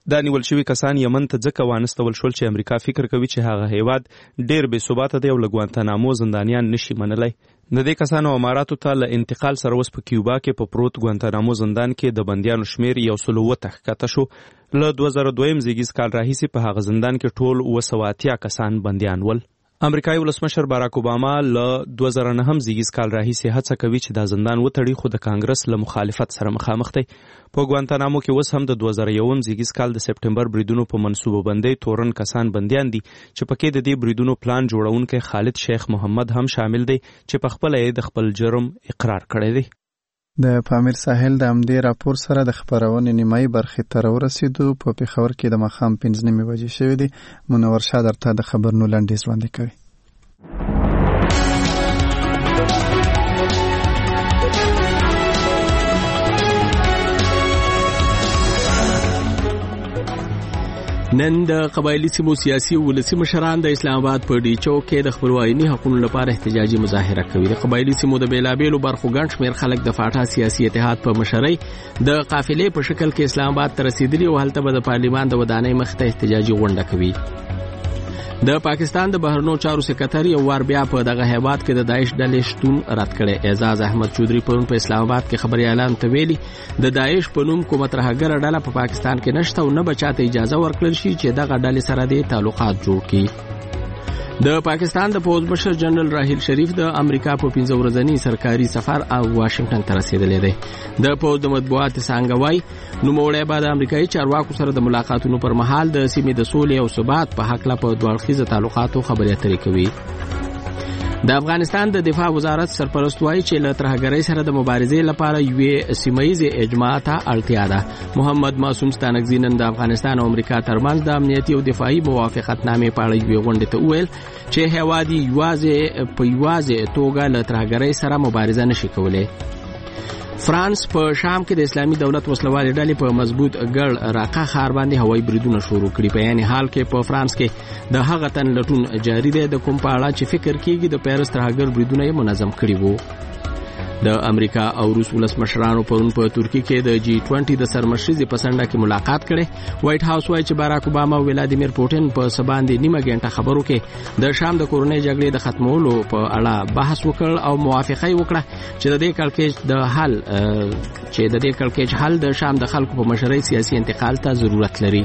دا نیول شوي کسان یمن ته ځکه وانستول شول چې امریکا فکر کوي چې هغه هیواد ډیر بې ثباته دی او له ګوانتانامو زندانیان نشي منلی. د دې کسانو اماراتو ته له انتقال سره اوس په کیوبا کې په پروت ګوانتانامو زندان کې د بندیانو شمیر 107 ښکته شو. له 2002 زیږیز کال راهیسې په هغه زندان کې ټول 280 کسان بندیان ول. امریکایي ولسمشر باراک اوباما له 2009 زیږیز کال راهیسې هڅه کوي چې دا زندان وتړي، خو د کانګرس له مخالفت سره مخامخ دی. په ګوانتانامو کې اوس هم د 2001 زیږیز کال د سپټمبر بریدونو په منصوبه بندۍ تورن کسان بندیان دي چې پکې د دې بریدونو پلان جوړونکی خالد شیخ محمد هم شامل دی چې په خپله یې د خپل جرم اقرار کړی دی. د پامیر ساحل د همدې راپور سره د خپرونې نیمایي برخې ته راورسېدو. په پېښور کې د ماښام 5 بجې شوې دي. منور شاه درته د خبرونو لنډیز وړاندې کوي. نن د قبایلی سیمو سیاسي او ولسي مشران د اسلام آباد په ډي چوک کې د خپل آئینی حقوقو لپاره احتجاجي مظاهره کوي. د قبایلی سیمو د بیلابېلو برخو ګڼ شمېر خلک د فاټا سیاسي اتحاد په مشرۍ د قافلې په شکل کې اسلام آباد ته رسیدلي او هلته به د پارلیمان د ودانۍ مخ ته احتجاجي غونډه کوي. د پاکستان د بهرنیو چارو سکرټري یو وار بیا په دغه هیواد کې د داعش ډلې شتون رد کړي. اعزاز احمد چودري پرون په اسلام آباد کې خبري اعلان ته ویلي د داعش په نوم کومه ترهګره ډله په پاکستان کې نشته او نه بچاته اجازه ورکړل شي چې دغه ډلې سره د تعلقات جوړ کړي. د پاکستان د پوز مشر جنرال راحیل شریف د امریکا په 15 ورځنی سرکاري سفر او واشنگټن ته رسیدلی دی. د پوز د مطبوعات څنګه وای نوموړی به د امریکایي چارواکو سره د ملاقاتونو پر مهال د سیمې د سولې او ثبات په حق له په دوړخیزه تعلقاتو خبرې اترې کوي. د افغانستان د دفاع وزارت سرپرست وایي چې له ترهګرۍ سره د مبارزې لپاره یوې سیمه‌ییزې اجماع ته اړتیا ده. محمد معصوم ستانکزي نن د افغانستان او امریکا ترمنځ د امنیتي او دفاعي موافقتنامې په اړه یوې غونډې ته وویل چې هیواد یوازې توګه له ترهګرۍ سره مبارزه نشي کولی. فرانس په شام کې د اسلامي دولت وسلوالې ډلې په مضبوط ګړ راقه ښار باندې هوایي بریدونه شروع کړي. په یعنی حال کې په فرانس کې د هغه تن لټون جاری دی د کوم په اړه چې فکر کیږي د پیرس ترهګر بریدونه یې منظم کړي وو. د امریکا او روس ولسمشرانو پرون په ترکیه کې د G20 د سرمشرۍ په څنډه کې ملاقات کړي. وایټ هاوس وایي چې باراک اوباما او ولادیمیر پوټین په سباندې نیمه غنټه خبرو کې د شام د کورنۍ جګړې د ختمولو په اړه بحث وکړ او موافقه وکړه چې د دې کړکېچ حل د شام د خلکو په مشرۍ سیاسي انتقال ته ضرورت لري.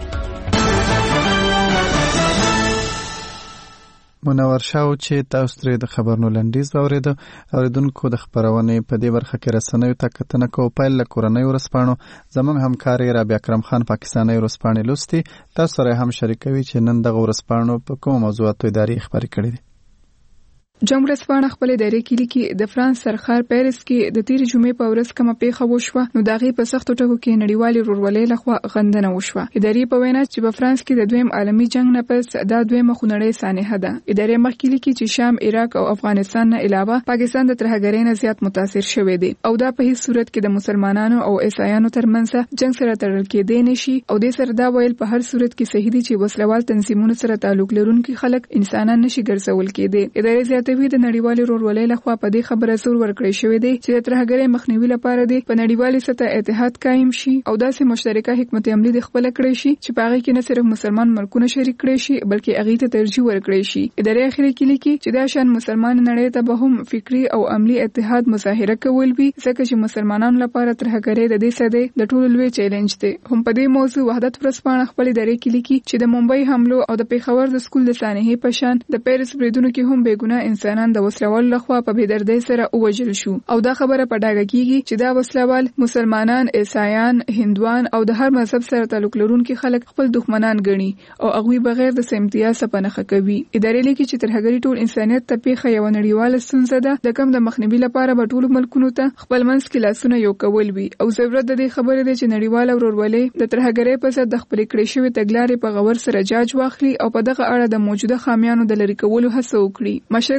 منور شاو چې تاسو ترې د خبرونو لنډیز واورېدو. اوریدونکو د خبرونې په دې برخه کې رسنیو ته کتنه کوو. پیل له کورنۍ ورځپاڼو زموږ همکار رابعه اکرم خان پاکستاني ورځپاڼې لوستي. تاسو سره هم شریکوي چې نن دغه ورځپاڼو په کومو موضوعاتو ادارې خبرې کړې دي. جنگ ورځپاڼه خپل ادارې کې لیکي د فرانس سرخار پیرس کې د تیرې جمعې په ورځ کومه پیښه وشوه نو دغه په سختو ټکو کې نړیوالې ورورولۍ لخوا غندنه وشوه. ادارې په وینا چې په فرانس کې د دویم عالمي جنگ نه پس دا دویمه خونړۍ سانحه ده. ادارې مخکې لیکي چې شام، عراق او افغانستان نه علاوه پاکستان د ترهګرۍ نه زیات متاثر شوی دی او دا په هیڅ صورت کې د مسلمانانو او عیسایانو ترمنځ جنگ سره تړل کېدی نشي او د سره دا ویل په هر صورت کې صحیح دي چې وسلوال تنظیمونو سره تعلق لرونکي خلک انسانان نشي ګرځول کېدی. ادارې زیاتوي د نړیوالې ورورولۍ لخوا په دې خبره زور ورکړی شوی دی چې د ترهګرۍ مخنیوي لپاره دی په نړیوالې سطح اتحاد قائم شي او داسې مشترکه حکمت عملی د خپل کړی شي چې په هغه کې نه صرف مسلمان ملکونه شریک کړي شي بلکې هغه ته ترجیح ورکړي شي. ادارې اخیری کې لیکي چې دا شان مسلمان نړۍ ته به هم فکری او عملی اتحاد مظاهره کول وي ځکه چې مسلمانانو لپاره ترهګرۍ د دې سده د ټولو لوی چیلنج دی. هم په دې موضوع وحدت ورځپاڼه خپل ادارې کې لیکي چې د ممبئی حملو او د پیښور د سکول د سانحې په شان د پیرس بریدونو کې هم بېګناه انسانان د وسلوال لخوا په بېدردۍ سره ووژل شو او دا خبره په ډاګه کیږي چې دا وسلوال مسلمانان، عیسایان، هندوان او د هر مذهب سره تعلق لرونکي خلک خپل دښمنان ګڼي او هغوی بغیر د امتیاز څخه نه کوي. ادارې لیکي چې ترهګرۍ ټول انسانیت ته پیښه یو نړیواله ستونزه ده. د کم د مخنیوي لپاره به ټولو ملکونو ته خپل منځ کې لاسونه یو کول وي او ضرورت د دې خبرې دی چې نړیواله ورورولۍ د ترهګرۍ په ضد د خپلې کړې شوې تګلارې په غور سره جاج واخلي او په دغه اړه د موجوده خامیانو د لرې کولو هڅه وکړي. مشرق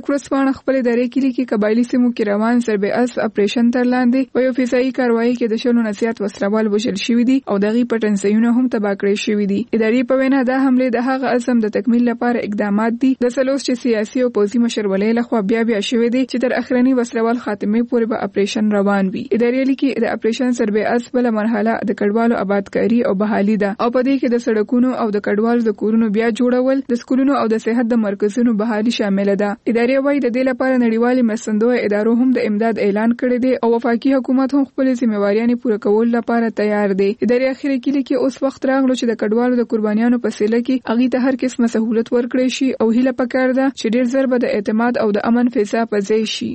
خلک ورځپاڼه خپل ادارې کې لیکي قبایلی سیمو کې روان ضرب اسب اپریشن تر لاندې و یو فضایي کاروایی کې د شلو نه زیات وسلوال وژل شوي دي او دغه پټنځایونه هم تباه کړی شوي دي. ادارې په وینا دا حمله د هغه عزم د تکمیل لپاره اقدامات دي د سلوس چې سیاسي او پوځي مشرولې لخوا بیا شوي دي چې تر اخرنی وسلوال خاتمه پورې به اپریشن روان وي. ادارې لیکي د اپریشن ضرب اسب بل مرحله د کډوالو آبادکاری او بحالي ده او په دې کې د سړکونو او د کډوالو د کورونو بیا جوړول د سکولونو او د صحت د مرکزونو بحالي شامل ده. ادارې وايي د دې لپاره نړیوالې مرستندوی ادارو هم د امداد اعلان کړی دی او وفاقي حکومت هم خپل ځمېواريانې پوره کول لپاره تیار دی. ادارې اخیری کې لیکي اوس وخت راغلو چې د کډوالو د قربانیانو په سیله کې اغي ته هر قسمه سہولت ورکړي شي او هیله پکار ده چې ډیر زر به د اعتماد او د امن فضا په ځای شي.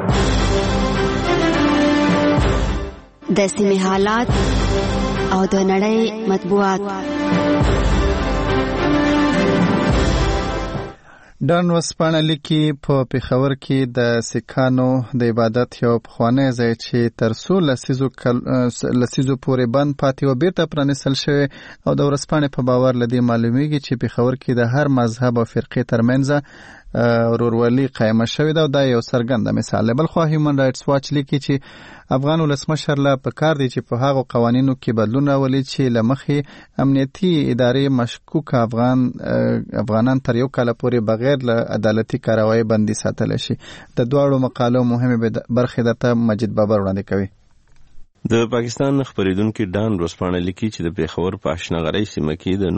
د سیمې حالات او د نړۍ مطبوعات. ډان وسپانه لیکي په پېښور کې د سکانو د عبادت یو پخوانی ځای چې تر څو لسیزو پورې بند پاتې و بیرته پرانیستل شوی او د ورځپاڼې په باور له دې معلومیږي چې پېښور کې د هر مذهب او فرقې ترمنځ ورورولي قائمه شوې ده او دا یو څرګند مثال دی. بلخوا هیومن رائټس واچ لیکي چې افغان ولسمشر له پکار دی چې په هغو قوانینو کې بدلون راولي چې له مخې امنیتي ادارې مشکوک افغانان تر یو کال پورې بغیر له عدالتي کاروایی بندي ساتلی شي. د دواړو مقالو مهمې برخې درته مجید بابر وړاندې کوي. د پاکستان خبریدونکو ډان ورځپاڼه لیکي چې د پېښور په اشنغرۍ سیمه کې د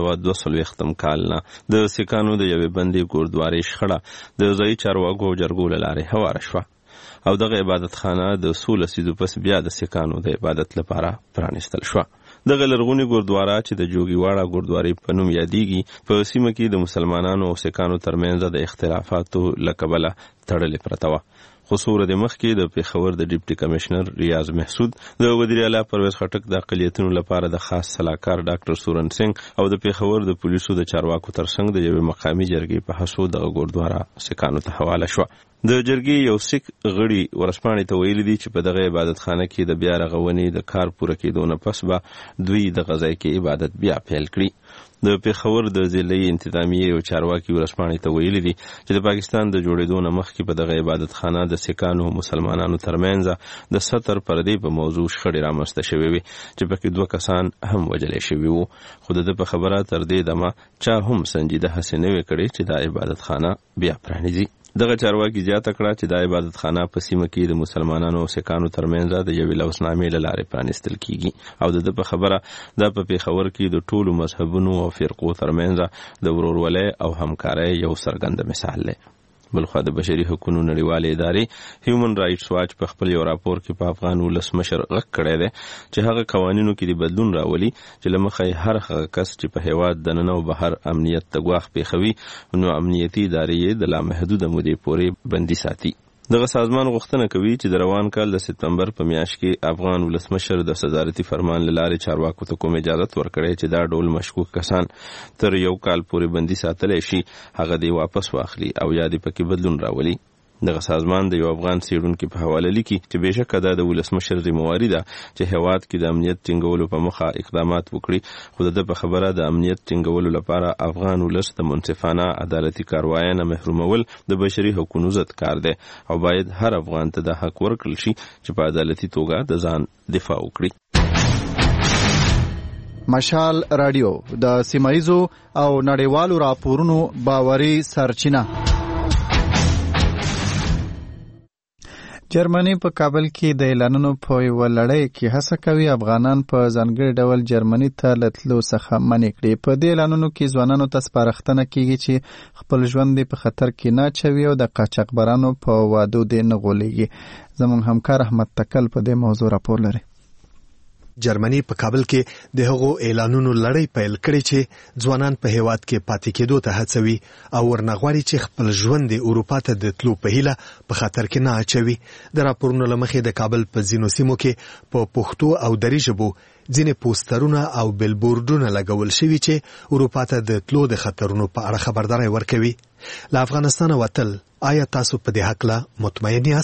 1942 کال نه د سکانو د یوې بندي ګوردوارې شخړه د ځایي چارواکو او جرګو له لارې هواره شوه او دغه عبادت خانه د 16 لسیزو پس بیا د سکانو د عبادت لپاره پرانیستل شوه. دغه لرغونی ګوردواره چې د جوګیواړه ګوردوارې په نوم یادېږي په سیمه کې د مسلمانانو او سکانو ترمنځ د اختلافاتو له کبله تړلې پرته وه. خو څو ورځې مخکې د پېښور د ډیپټي کمشنر ریاض محسود د وزیر اعلی پرویز خټک د اقلیتونو لپاره د خاص صلاحکار ډاکټر سورن سنگ او د پېښور د پولیسو د چارواکو ترڅنګ د یوې مقامي جرګې په هڅو دغه ګوردواره سکانو ته حواله شوه. د جرګې یو سیک غړي ورځپاڼې ته ویلي دي چې په دغه عبادت خانه کې د بیا رغونې د کار پوره کېدو نه پس به دوی د غځای کې عبادت بیا پیل کړي. د پېښور د ضلعي انتظامیې او چارواکي ورځپاڼې ته ویلي دي چې د پاکستان د جوړېدو نه مخکې په دغه عبادت خانه د سکانو مسلمانانو ترمنځ د ستر پردې په موضوع شخړې رامنځته شوې وي چې پکې 2 کسان هم وژل شوي وو. خو د په خبره تر دې دمه چا هم سنجیده هڅې نه وې کړې چې د عبادت خانه بیا پرانیزي. دغه چارواکي زیاته کړه چې د عبادت خانه په سیمه کې د مسلمانانو او سکانو ترمنځ د یوې لوثنامې له لارې پرانیستل کیږي او د په خبره د په پېښور کې د ټولو مذهبونو او فرقو ترمنځ د ورورولۍ او همکارۍ یو څرګند مثال دی. بلخوا د بشري حقوقو نړیوالې ادارې هیومن رائټس واچ په خپل یو راپور کې په افغان ولسمشر غږ کړی دی چې هغه قوانینو کې د بدلون راولي چې له مخې هر هغه کس چې په هیواد دننه او بهر امنیت ته ګواښ پېښوي نو امنیتي ادارې د لامحدوده مودې پورې بندي ساتي. دغه سازمان غوښتنه کوي چې د روان کال د سپتمبر په میاشت کې افغان ولسمشر د صدارتي فرمان له لارې چارواکو ته کوم اجازه ورکړي چې دا ډول مشکوک کسان تر یو کال پورې بندي ساتلی شي هغه دی واپس واخلي او یا دی پکې بدلون راولي. دغه سازمان د یو افغان څېړونکي په حواله لیکي چې بېشکه دا د ولسمشر ذمهواري ده چې هیواد کې د امنیت ټینګولو په موخه اقدامات وکړي خو د په خبره د امنیت ټینګولو لپاره افغان ولس د منصفانه عدالتي کاروایۍ نه محرومول د بشري حقوقو ضد کار دی او باید هر افغان ته د حق ورکړل شي چې په عدالتي توګه د ځان دفاع وکړي. مشال رادیو د سیمایزو او نړیوالو راپورونو باوري سرچینه. جرمني په کابل کې د اعلانونو په یو لړۍ کې هڅه کوي افغانان په ځانګړي ډول جرمني ته لتلو څخه منع کړي. په دې اعلانونو کې ځوانانو ته سپارښتنه کیږي چې خپل ژوند په خطر کې نه اچوي او د قاچاقبرانو په وادو دې نه غولېږي. زموږ همکار احمد تکل په دې موضوع راپور لري. جرمني په کابل کې د هغو اعلانونو لړۍ پیل کړي چې ځوانان په هیواد کې پاتې کېدو ته هڅوي او ورنغواړي چې خپل ژوند د اروپا ته د تلو په هیله په خطر کې نه اچوي. د راپورونو له مخې د کابل په ځینو سیمو کې په پښتو او دري ژبو ځینې پوسټرونه او بیلبورډونه لګول شوي چې اروپا ته د تلو د خطرونو په اړه خبرداري ورکوي. له افغانستانه وتل آیا تاسو په دې حق لا مطمئن یاست؟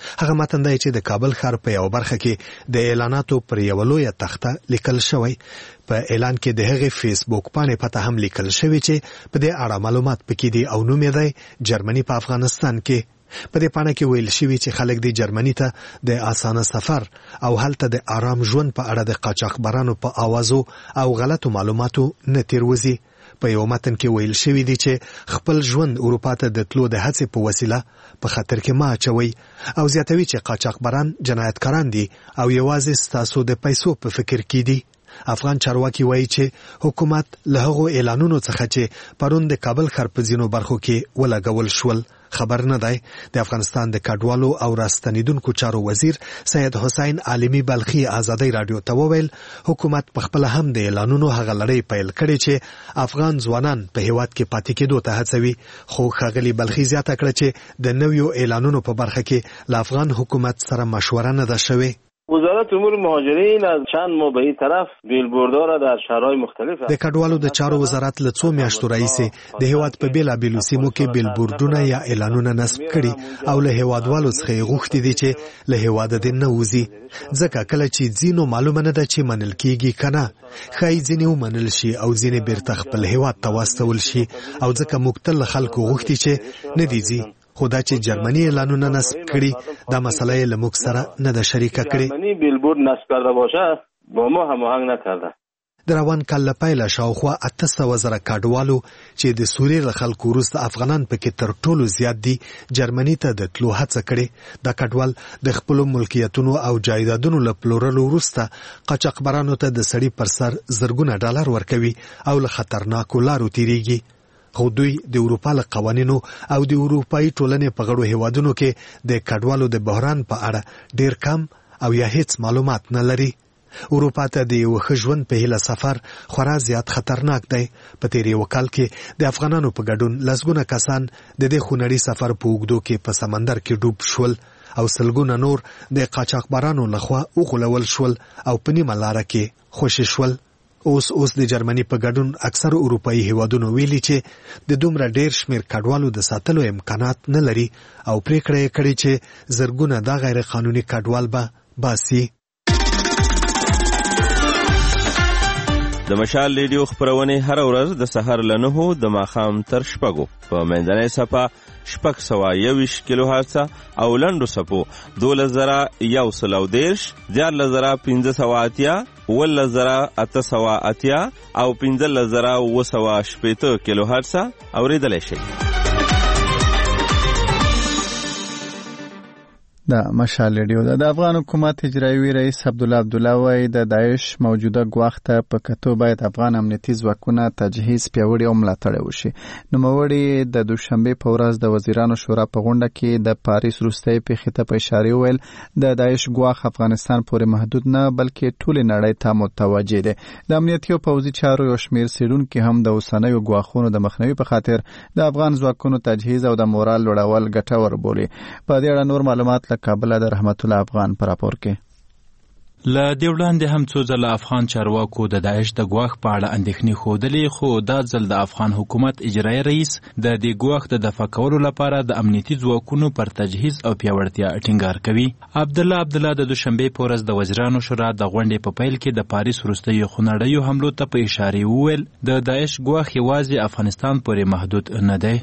هغه متن دی چې د کابل ښار په یو برخه کې د اعلاناتو پر یو لویه تخته لیکل شوی. په اعلان کې د هغې فیسبوک پاڼې پته هم لیکل شوی چې په دې اړه معلومات پکې دي او نوم یې دی جرمني په افغانستان کې. په دې پاڼه کې ویل شوی چې خلک د جرمني ته د اسانه سفر او هلته د آرام ژوند په اړه د قاچاقبرانو په اوازو او غلطو معلوماتو نه تیروځي. په یو متن کې ویل شوی دی چې خپل ژوند اروپا ته د تلو د هڅې په وسیله په خطر کې مه اچوئ او زیاتوي چې قاچاقبران جنایتکاران دي او یوازې ستاسو د پیسو په فکر کې دي. افغان چارواکي وایي چې حکومت له هغو اعلانونو څخه چې پرون د کابل ښار په ځینو برخو کې ولګول شول خبر نه دی. د افغانستان د کډوالو او راستنیدونکو چارو وزیر سید حسین عالمی بلخي ازادي رادیو ته وویل حکومت په خپل هم د اعلانونو هغه لړۍ پیل کړي چې افغان ځوانان په هیواد کې پاتې کېدو ته هڅوي. خو ښاغلي بلخي زیاته کړه چې د نویو اعلانونو په برخه کې له افغان حکومت سره مشوره نه ده شوې. وزارت امور مهاجرین از چند ماه به این طرف بیلبوردها را در شهرهای مختلف د کډوالو د چارو وزارت له 2 میاشتو راهیسې د هیواد په بیلابیلو سیمو کې بیلبوردونه یا اعلانونه نصب کړي او له هیوادوالو څخه یې غوښتي دي چې له هیواده دې نه وځي ځکه کله چې ځینو معلومه نه ده چې منل کیږي کنه ښایي ځینې ومنل شي او ځینې بیرته خپل هیواد ته واستول شي او ځکه موږ تل خلکو غوښتي چې نه دي ځي. خو دا چې جرمني اعلانونه نصب کړي دا مسله یې له موږ سره نه ده شریکه کړې. جرمني بیلبورد نصب کرده باشه با ما هماهنگ نکرده. د روان کال له پیله شاوخوا 800,000 کډوالو چې د سوریې له خلکو وروسته افغانان پکې تر ټولو زیات دي جرمني ته د تلو هڅه کړې. دا کډوال د خپلو ملکیتونو او جایدادونو له پلورلو وروسته قاچاقبرانو ته د سړي پر سر زرګونه ډالر ورکوي او له خطرناکو لارو تیریږي. خو دوی د اروپا له قوانینو او د اروپایي ټولنې په غړو هیوادونو کې د کډوالو د بحران په اړه ډیر کم او یا هیڅ معلومات نه لري. اروپا ته د یو ښه ژوند په هیله سفر خورا زیات خطرناک دی. په تیر یو کال کې د افغانانو په ګډون لسګونه کسان د دې خونړي سفر په اوږدو کې په سمندر کې ډوب شول او سلګونه نور د قاچاقبرانو لخوا وغولول شول او په نیمه لاره کې خوشي شول. اوس د جرمني په ګډون اکثر اروپایي هیوادونو ویلي چې د دومره ډیر شمیر کډوالو د ساتلو امکانات نه لري او پریکړه یې کړې چې زرګونه د غیر قانوني کډوال به باسي. د مشال ریډیو خبرونه هر ورځ د سحر له 9 د ماښام تر 6 په منځنۍ صفه 621 کیلو هرتز او لنډو صفو 2110 1580 ولزرا 880 او 15980 کیلو هرتز اوریدل شي. د مشال ریډیو د افغان حکومت اجرایوي رئیس عبدالله عبدالله وايي د داعش موجوده ګواښ ته په کتو باید افغان امنیتي ځواکونه تجهیز پیاوړي او ملاتړ وشي. نوموړي د دوشنبه په ورځ د وزیرانو شورا په غونډه کې د پاریس وروستۍ پیښې ته په اشاره ویل د داعش ګواښ افغانستان پورې محدود نه بلکې ټولې نړۍ ته متوجه دی. د امنیتي او پوځي چارو یو شمېر څېړونکي هم د اوسنیو ګواښونو د مخنیوي په خاطر د افغان ځواکونو تجهیز او د مورال لوړول ګټور بولي. په دې اړه نور معلومات کابل د رحمت الله افغان پر راپور کې له دې وړاندې هم څو ځله افغان چارواکو د داعش د ګواښ په اړه اندېښنې ښودلې خو دا ځل د افغان حکومت اجرایي رئیس د دې ګواښ د دفع کولو لپاره د امنیتي ځواکونو پر تجهیز او پیاوړتیا ټینګار کوي. عبدالله د دوشنبې په ورځ د وزیرانو شورا د غونډې په پیل کې د پاریس وروستیو خونړیو حملو ته په اشاره وویل د داعش ګواښ یوازې افغانستان پورې محدود نه دی.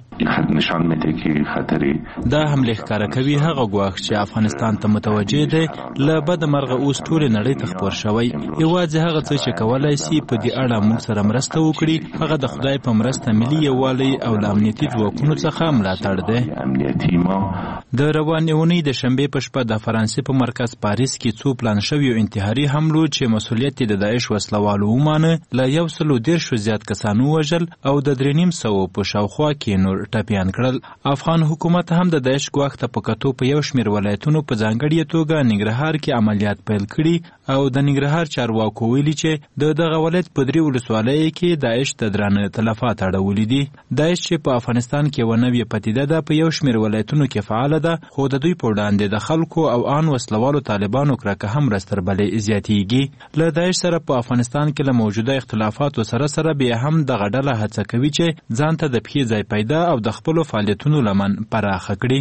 دا حملې ښکاره کوي هغه ګواښ چې افغانستان ته متوجه دی له بده مرغه اوس ټول نړۍ ته خپور شوی. یوازې هغه څه چې کولای شي په دې اړه موږ سره مرسته وکړي هغه د خدای په مرسته ملي یووالی او له امنیتي ځواکونو څخه ملاتړ دی. د روانې اونۍ د شنبې په شپه د فرانسې په مرکز پاریس کې څو پلان شویو انتحاري حملو چې مسؤلیت یې د داعش وسلوالو ومانه له 110 زیات کسان ووژل او د 300 په شاوخوا کې نور ټپیان کړل. افغان حکومت هم د داعش ګواښ ته په کتو په یو شمېر ولایتونو په ځانګړې توګه ننګرهار کې عملیات پیل کړي او د ننګرهار چارواکو ویلي چې د دغه ولایت په 3 ولسوالیو کې داعش د درانه تلفات اړولي دي. داعش چې په افغانستان کې یوه نوې پدیده ده په یو شمېر ولایتونو کې فعاله ده خو د دوی په وړاندې د خلکو او ان وسلوالو طالبانو کرکه هم رستربلې زیاتیږي. له داعش سره په افغانستان کې له موجوده اختلافاتو سره بیا هم دغه ډله هڅه کوي چې ځان ته د پښې ځای پیدا او د خپلو فعالیتونو لمن پراخه کړي.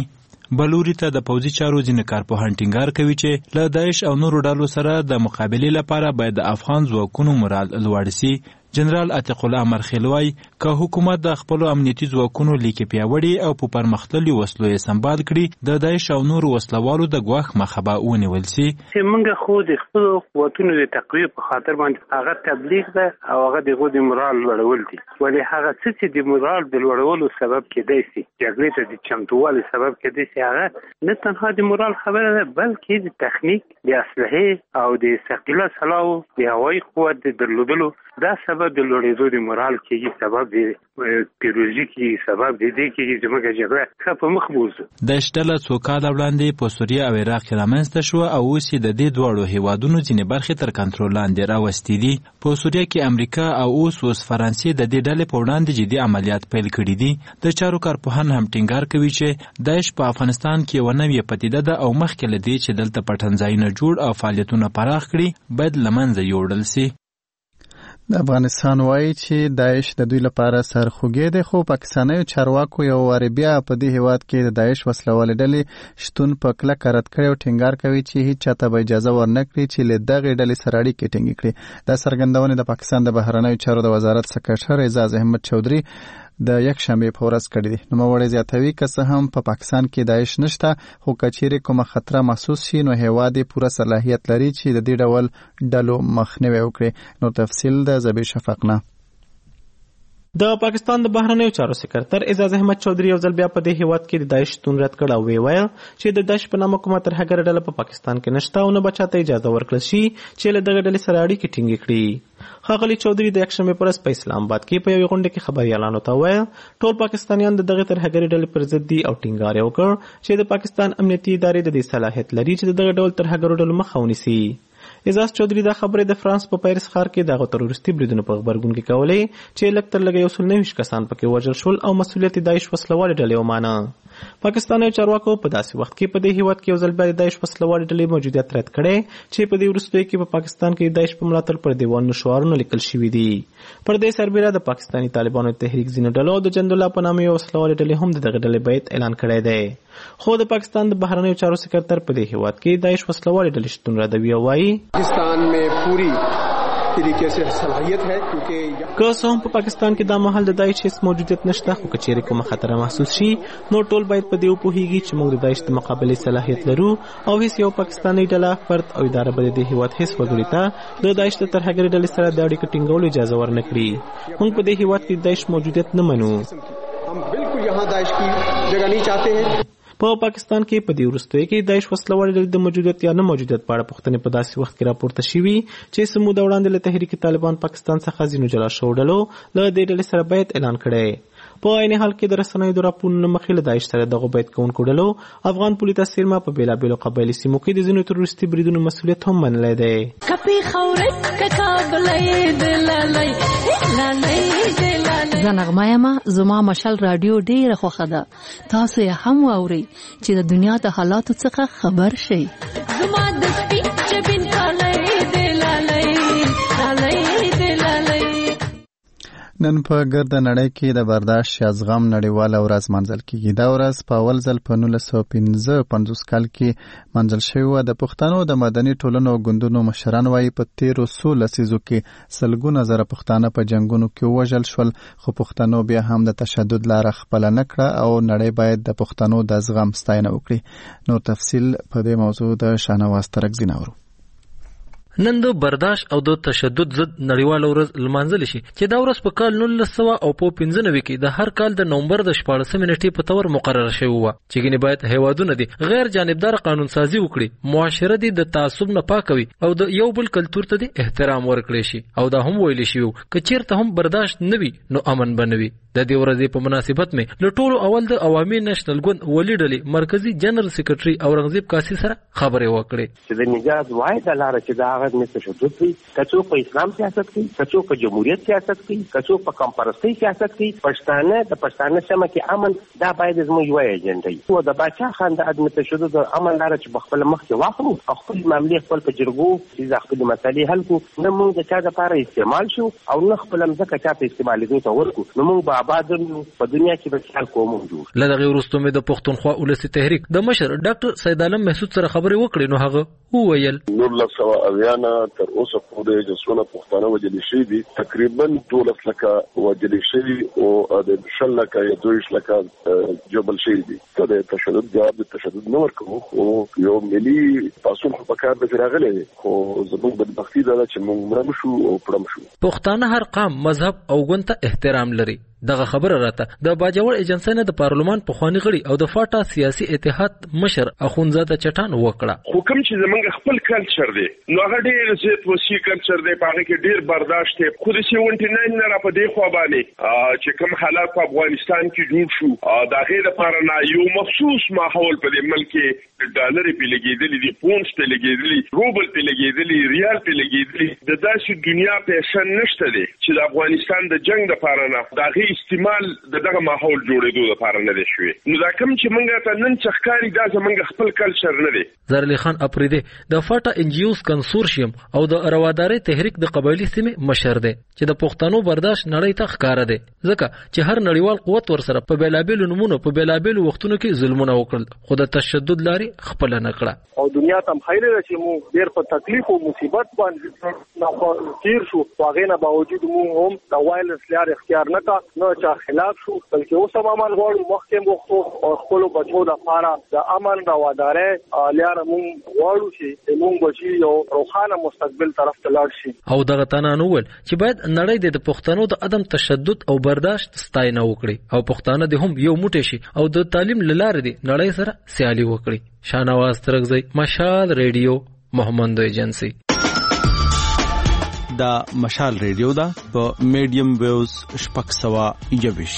بلوري ته د پوځي چارو ځینې کارپوهان ټینګار کوي چې له داعش او نورو ډلو سره د مقابلې لپاره باید د افغان ځواکونو مورال لوړ شي. جنرال عتیق الله مرخیلوی که حکومت د خپل امنیتي ځواکونو لیکي پیاوړي او په پرمختللي وسلو یې سمبال کړي د داعش او نورو وسلوالو د ګواښ مخه به ونیول شي. چې موږ خو د خپل قوتونو د تقویه په خاطر باندې هغه تبلیغ ده او هغه د مورال لوړول دي، ولې هغه څه چې د مورال د لوړولو سبب کېدای شي جګړې ته د چمتووالي سبب کېدای شي، هغه نه تنها د مورال خبره ده بلکې د تخنیک، د اسلحې او د ثقيله سلاحو د هوایي قوت د درلودلو دا سبب د لوړېدو د مورال کېږي، سبب د پیروزي کېږي، سبب د دې کېږي چې موږ جګړه ښه په مخ بوځو. داعش ډله څو کاله وړاندې په سوریه او عراق کې رامنځته شوه او اوس یې د دې دواړو هیوادونو ځینې برخې تر کنټرول لاندې راوستې دي. په سوریه کې امریکا او اوس فرانسې د دې ډلې په وړاندې جدي عملیات پیل کړي دي. د چارو کارپوهان هم ټینګار کوي چې داعش په افغانستان کې یوه نوې پدیده ده او مخکې له دې چې دلته پټنځایونه جوړ او فعالیتونه پراخ کړي باید له منځه یوړل سي. د افغانستان وایي چې داعش د دوی لپاره سرخوږی دی، خو پاکستانیو چارواکو یو وارې بیا په دې هیواد کې د داعش وسلوالې ډلې شتون په کلکه رد کړی او ټینګار کوي چې هیڅ چاته به اجازه ورنکړي چې له دغې ډلې سره اړیکې ټینګې کړي. دا څرګندونې د پاکستان د بهرنیو چارو د وزارت سکرټر اعزاز احمد چودھری د یکشنبه په ورځ کړی دی. نوموړی زیاتوي که څه هم په پاکستان کې داعش نشته، خو کچېرې کومه خطر محسوس شي نو هیواد پوره صلاحیت لري چې د دې ډول ډلو مخنیوی وکړي. نو تفصیل د زبیر شفقنا. د پاکستان د بهرنیو چارو سکرټر اعزاز احمد چودھری یو ځل بیا په دې هیواد کې د داعش شتون رد کړ او ویل چې د داعش په نامه کومه ترهګره ډله په پاکستان کې نشته او نه به چاته اجازه ورکړل شي چې له دغه ډلې سره اړیکې ټینګې کړي. ښاغلي چودھری د یکشنبې په ورځ په اسلام آباد کې په یوې غونډه کې خبریالانو ته وویل ټول پاکستانیان د دغه ترهګرې ډلې پر ضد دي او ټینګار یې وکړ چې د پاکستان امنیتي ادارې د دې صلاحیت لري چې د دغه ډول ترهګرو ډلو مخه ونیسي. اعزاز چودھری دا خبرې د فرانس په پیرس ښار کې دغه تروریستي بریدونو په غبرګون کې کولې چې لږ تر لږه 129 کسان پکې وژل شول او مسؤلیت داعش وسلوالې ډلې ومانه. پاکستانیو چارواکو په داسې وخت کې په دې هیواد کې یو ځل بیا د داعش وسلوالې ډلې موجودیت رد کړی چې په دې وروستیو کې په پاکستان کې داعش په ملاتړ پر دیوالونو شعارونه لیکل شوي دي. پر دې سربېره د پاکستاني طالبانو تحریک ځینو ډلو د جند الله په نامه یو وسلوالې ډلې هم د دغه ډلې بیعت اعلان کړی دی. خو د پاکستان د بهرنیو چارو سکرټر په دې هیواد کې داعش وسلوالې ډلې شتون ردوي او وایي پاکستان میں پوری طریقے سے صلاحیت ہے کیونکہ که څه هم په پاکستان کې دا مهال د داعش هیڅ موجودیت نشته، خو که چیرې کومه خطر محسوس شي نو ټول باید په دې وپوهیږي چې موږ د داعش د مقابلې صلاحیت لرو او هیڅ یو پاکستاني ډله، فرد او اداره به د دې هیواد هیڅ وګړي ته د داعش د ترهګرې ډلې سره د اړیکو ټینګولو اجازه ورنه کړي. موږ په دې هیواد کې د داعش موجودیت نه منو. ہم بالکل یہاں داعش کی جگہ نہیں چاہتے ہیں. په پاکستان کې په دې وروستیو کې داعش وسلوالې ډلې د موجودیت یا نه موجودیت په اړه پوښتنې په داسې وخت کې راپورته شوي چې څه موده وړاندې له تحریک طالبان پاکستان څخه ځینو جلا شوو ډلو له دې ډلې سره بیعت اعلان کړی. په عین حال کې د رسنیو د راپورونو مخې له داعش سره دغو بیعت کوونکو ډلو افغان پولیس سیمه په بېلابېلو قبایلي سیمو کې د ځینو تروریستي بریدونو مسؤلیت هم منلی دی. زه نغمه یم، زما مشال راډیو ډیره خوښه ده. تاسو یې هم واورئ چې د دنیا د حالاتو څخه خبر شئ. زما د سپین جبین کالی دی لالی لالی دی لالی. نن په ګرده نړۍ کې د برداشت یا زغم نړیواله ورځ منځل کیږي. دا ورځ په اول ځل په 1955 کال کې منځل شوې وه. د پښتنو د مدني ټولنو او ګوندونو مشران وایي په تیرو 100 لسیزو کې سلګونه زره پښتانه په جنګونو کې ووژل شول، خو پښتنو بیا هم د تشدد لاره خپله نه کړه او نړۍ باید د پښتنو د زغم ستاینه وکړي. نو تفصیل په دې موضوع د شاهنواز ترکزي نورو. نن د برداشت او د تشدد ضد نړیواله ورځ لمانځل شي چې دا ورځ په کال 1995 کې د هر کال د نومبر د 14 نیټې په تور مقرره شوې وه چې ګینه باید هیوادونه دي غیر جانبدار قانون سازي وکړي، معاشره دي د تعصب نه پاک وي او د یو بل کلتور ته دي احترام ورکړي شي. او دا هم ویل شي چې چیرته هم برداشت نه وي نو امن بنوي. د دې ورځې په مناسبت مې له ټولو اول د عوامي نېشنل ګوند ولي ډلې مرکزی جنرال سیکرټري اورنګزیب کاسي سره خبرې وکړې چې د نجات واحده لاره چې دا هغه عدم تشدد کوي، کڅو په اسلام سیاست کوي، کڅو په جمهوریت سیاست کوي، کڅو په کمپرستۍ سیاست کوي. پښتانه سیمه کې امن دا باید زموږ یو ایجنډا وي. او د باچا خان د عدم تشدد امن لاره چې بخپل مخ کې واخلو، خپل معاملې خپل په جرګو چې خپل مسالې حل کو، نه موږ د چا لپاره استعمال شو او نه خپل مځکه چاته استعمالېدو ته ورکو، نو موږ به آباد په دنیا کې به خیال کوو موږ. له دغه وروسته مې د پښتونخوا ولسي تحریک د مشر ډاکټر سید عالم محسود سره خبرې وکړې، نو هغه وویل 1980 تر اوسه پورې چې څونه پښتانه وجل شي دي تقریبا 12 لکه وجل شي او د 10 لکه یا 2 لکه جبل شي دي. د تشدد جواب د تشدد نه ورکوو، خو یو ملي پاسون په کار به راغلی، خو زموږ بدبختي دا چې موږ مرم شو او پړم شو. پښتانه هر قام، مذهب او ګوند ته احترام لري. دغه خبره راته د باجوړ ایجنسی نه د پارلمان پخوانی غړي او د فاټا سیاسي اتحاد مشر اخونزاده چټان وکړه. حکم چې زمونږ خپل کلچر دی، نو هغه ډېر زیات وسیع کلچر دی، په هغه کې ډېر برداشت دی. خو د 79 نه را په دې خوا باندې چې کوم حالات په افغانستان کې جوړ شو، د هغې دپاره نه یو مخصوص ماحول په دې ملک کې ډالر پې لګېدلي دي، پونډ پې لګېدلي، روبل پې لګېدلي، ریال پې لګېدلي. د داسې دنیا پیشن نشته دی چې د افغانستان د جنگ دپاره نه د هغې استعمال دغه ماحول جوړېدو لپاره نه دی شوی. نو دا کوم چې موږ ته نن څخکاري دا زموږ خپل کلچر نه دی. زرعلی خان اپریدی د فاټا ان جی اوز کنسورشیم او د رواداري تحریک د قبایلی سیمې مشر دی چې د پښتنو برداشت نړۍ ته ښکارا دی، ځکه چې هر نړیوال قوت ورسره په بیلابیلو نمونو په بیلابیلو وختونو کې ظلمونه وکړل، خو د تشدد لاري خپل نه کړه. او دنیا ته خیر ده چې موږ ډېر په تکلیف او مصیبت باندې تیر شو، هغه نه باوجود موږ هم د وایلنس لارې اختیار نه کړ، نه چا خلاف شو، بلکې اوس هم عمل غواړو مخکې مخکې او خپل بچو لپاره د امن روادارۍ لاره موږ غواړو چې موږ بچي یو روښانه مستقبل طرف ته لاړ شي. او دغه تنانو ول چې باید نړۍ د پښتنو د عدم تشدد او برداشت ستاینه وکړي او پښتانه د هم یو موټی شي او د تعلیم لاره دی نړۍ سره سیالي وکړي. شانواز ترغزی، مشال ریډیو، محمد ایجنسی. دا مشال ریډیو دا په میډیم ویوز 621.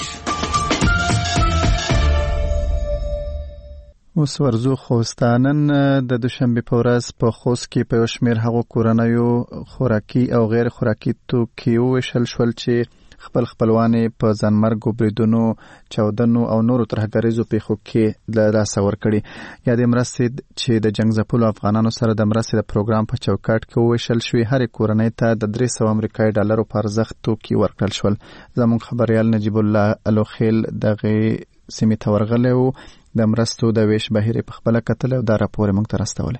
اوس ورزو خوستانن د دوشنبه په ورځ په خوست کې په شمیر هغو کورنیو خوراکي او غیر خوراکي توکي وشل شول چې خپلوانې په ځانمرګو بریدونو، چاودنو او نورو ترهګریزو پیښو کې د لاس ور کړي. یا د مرستې چې د جنگ ځپلو افغانانو سره د مرستې د پروګرام په چوکاټ کې وویشل شوې، هرې کورنۍ ته د 300 امریکایي ډالرو په ارزښت توکي ورکړل شول. زموږ خبریال نجیب الله الوخیل دغه سیمې ته ورغلی و، د مرستو د ویش بهیر په خپل کتل او دا راپور موږ ته راستولی.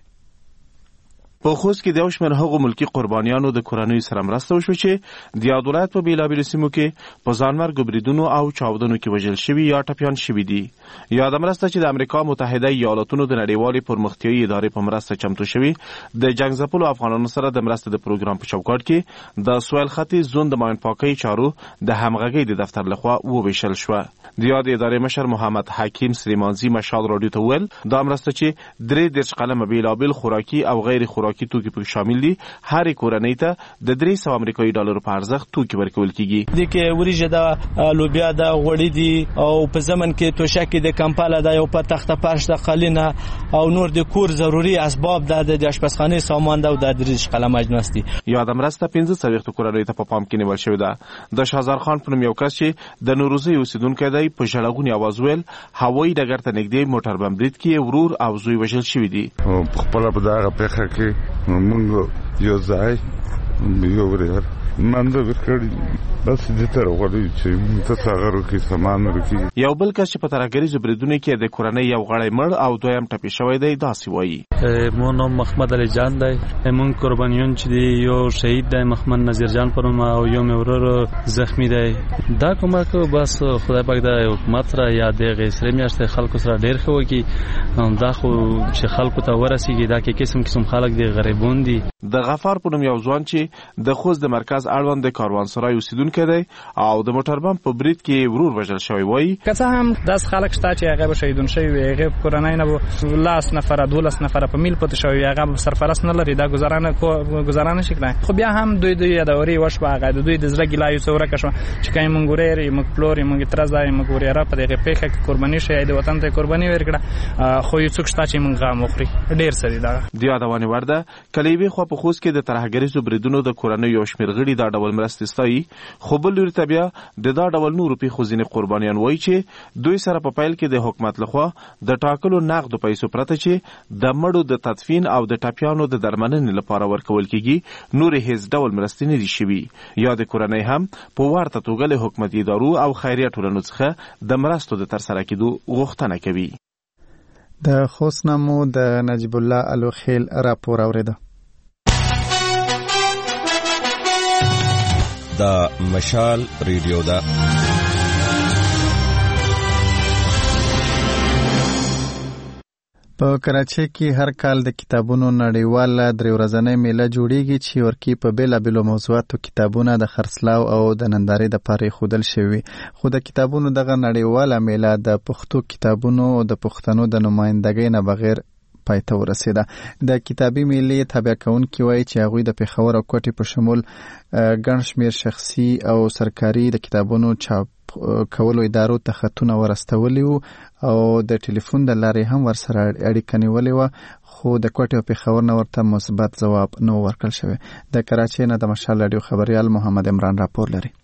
په خوست کې د یو شمېر هغو ملکي قربانیانو د کورنیو سره مرسته وشوه چې د یاد ولایت په بېلابېلو سیمو کې په ځانمرګو بریدونو او چاودنو کې وژل شوي یا ټپیان شوي دي. یاده مرسته چې د امریکا متحده ایالاتونو د نړیوالې پرمختیایي ادارې په مرسته چمتو شوي د جنګ ځپلو افغانانو سره د مرستې د پروګرام په چوکاټ کې د سویل ختیځ زون د ماین پاکۍ چارو د همغږۍ د دفتر لخوا وویشل شوه. د یاد ادارې مشر محمد حکیم سلیمانزي مشال راډیو ته وویل دا مرسته چې 33 قلمه بېلابېل خوراکي او غیر خوراکي توکي پکې شامل دي، هرې کورنۍ ته د 300 امریکایي ډالرو په ارزښت توکي ورکول کیږي. د کې وریجه ده، لوبیا ده، غوړي دي او په زمن کې توشک د کمپاله ده، یو په تخته فرش ده، قالینه او نور د کور ضروري اسباب ده، د آشپزخانه سامان ده او د 3 قلم اجناس دي. یاد مرسته 15 کورنۍ ته په پام کې نیول شوې ده. د شهزار خان په نوم یو کس چې د نوروزي اوسیدونکی دی په ژړغوني اواز ویل هوایي ډګر ته نږدې موټر بم برید کې ورور او زوی وژل شوي دي. په خپله په دغه پیښه کې موږ یو ځای یو ورور منده ورکړي، بس دې ته راغلی چې تصاغر وکړي، سامان وکړي. یو بل کس چې په ترهګریزو بریدونو کې د کورنۍ یو غړی مړ او دویم ټپي شوی دی داسې وایي. مو نوم محمد علی جان دی، مونږ قربانیون چې دی یو شهید دی محمد نذیر جان په نوم او یو مې ورور زخمی دی. دا کومک بس خدای پاک د حکومت را یا د غیسري میاشتې خلکو سره ډېر ښه وکړي، دا خو چې خلکو ته ورسیږي دا کې قسم خلک دي غریبون دي. د غفار په نوم یو ځوان چې د خوست د مرکز مرکز اړوند د کاروانسرای اوسیدونکی دی او د موټر بم په برید کې ورور وژل شوی وایي. که څه هم داس خلک شته چې هغه به شهیدون شوي وي، هغې کورنۍ نه به 10 نفره 12 نفره په میل پاتې شوي وي، هغه سرپرست نه لري، دا ګزاره نشي کړای. خو بیا هم دوی یادوري وشوه، هغه د دوی د زړه ګیله یو څه ورکه شوه چې که یې موږ ورور یې، موږ پلور یې، موږ ترزه یې، موږ ورېره په دغې پېښه کې قرباني شي، د وطن ته قرباني ورکړه، خو یو څوک شته چې موږ غم وخوري. ډېر څه دي دغه. د یادونې وړ ده که له یوې خوا په خوست کې د ترهګریزو بریدونو د کورنیو یو شمېر غړي دا ډول مرستې ستایي، خو بل لوري ته بیا د دا ډول نورو پیښو ځینې قربانیان وایي چې دوی سره په پیل کې د حکومت لخوا د ټاکلو نقدو پیسو پرته چې د مړو د تدفین او د ټپیانو د درملنې لپاره ورکول کېږي، نورې هیڅ ډول مرستې نه دي شوي. یا د کورنۍ هم په ورته توګه له حکومتي ادارو او خیریه ټولنو څخه د مرستو د ترسره کېدو غوښتنه کوي. د خوست نه مو د نجیب الله الوخیل راپور اورېده. د مشال ریډیو ده. په کراچۍ کې هر کال د کتابونو نړیواله 3 ورځنۍ میله جوړیږي چې ورکی په بیلابیلو موضوعاتو کتابونه د خرڅلاو او د نندارې د پاره خودل شوی. خو د کتابونو دغه نړیواله میله د پښتو کتابونو او د پښتنو د نمائندګۍ نه بغیر پایته ورسیده. د کتابي میلې تابع کوونکي وایي چې هغوی د پېښور او کوټې په شمول ګڼ شمېر شخصي او سرکاري د کتابونو چاپ کولو ادارو ته خطونه ورستولي وو او د ټلیفون د لارې هم ورسره اړیکه نیولې وه، خو د کوټې او پېښور نه ورته مثبت ځواب نه ورکړل شوی. د کراچۍ نه د مشال راډیو خبریال محمد عمران راپور لري.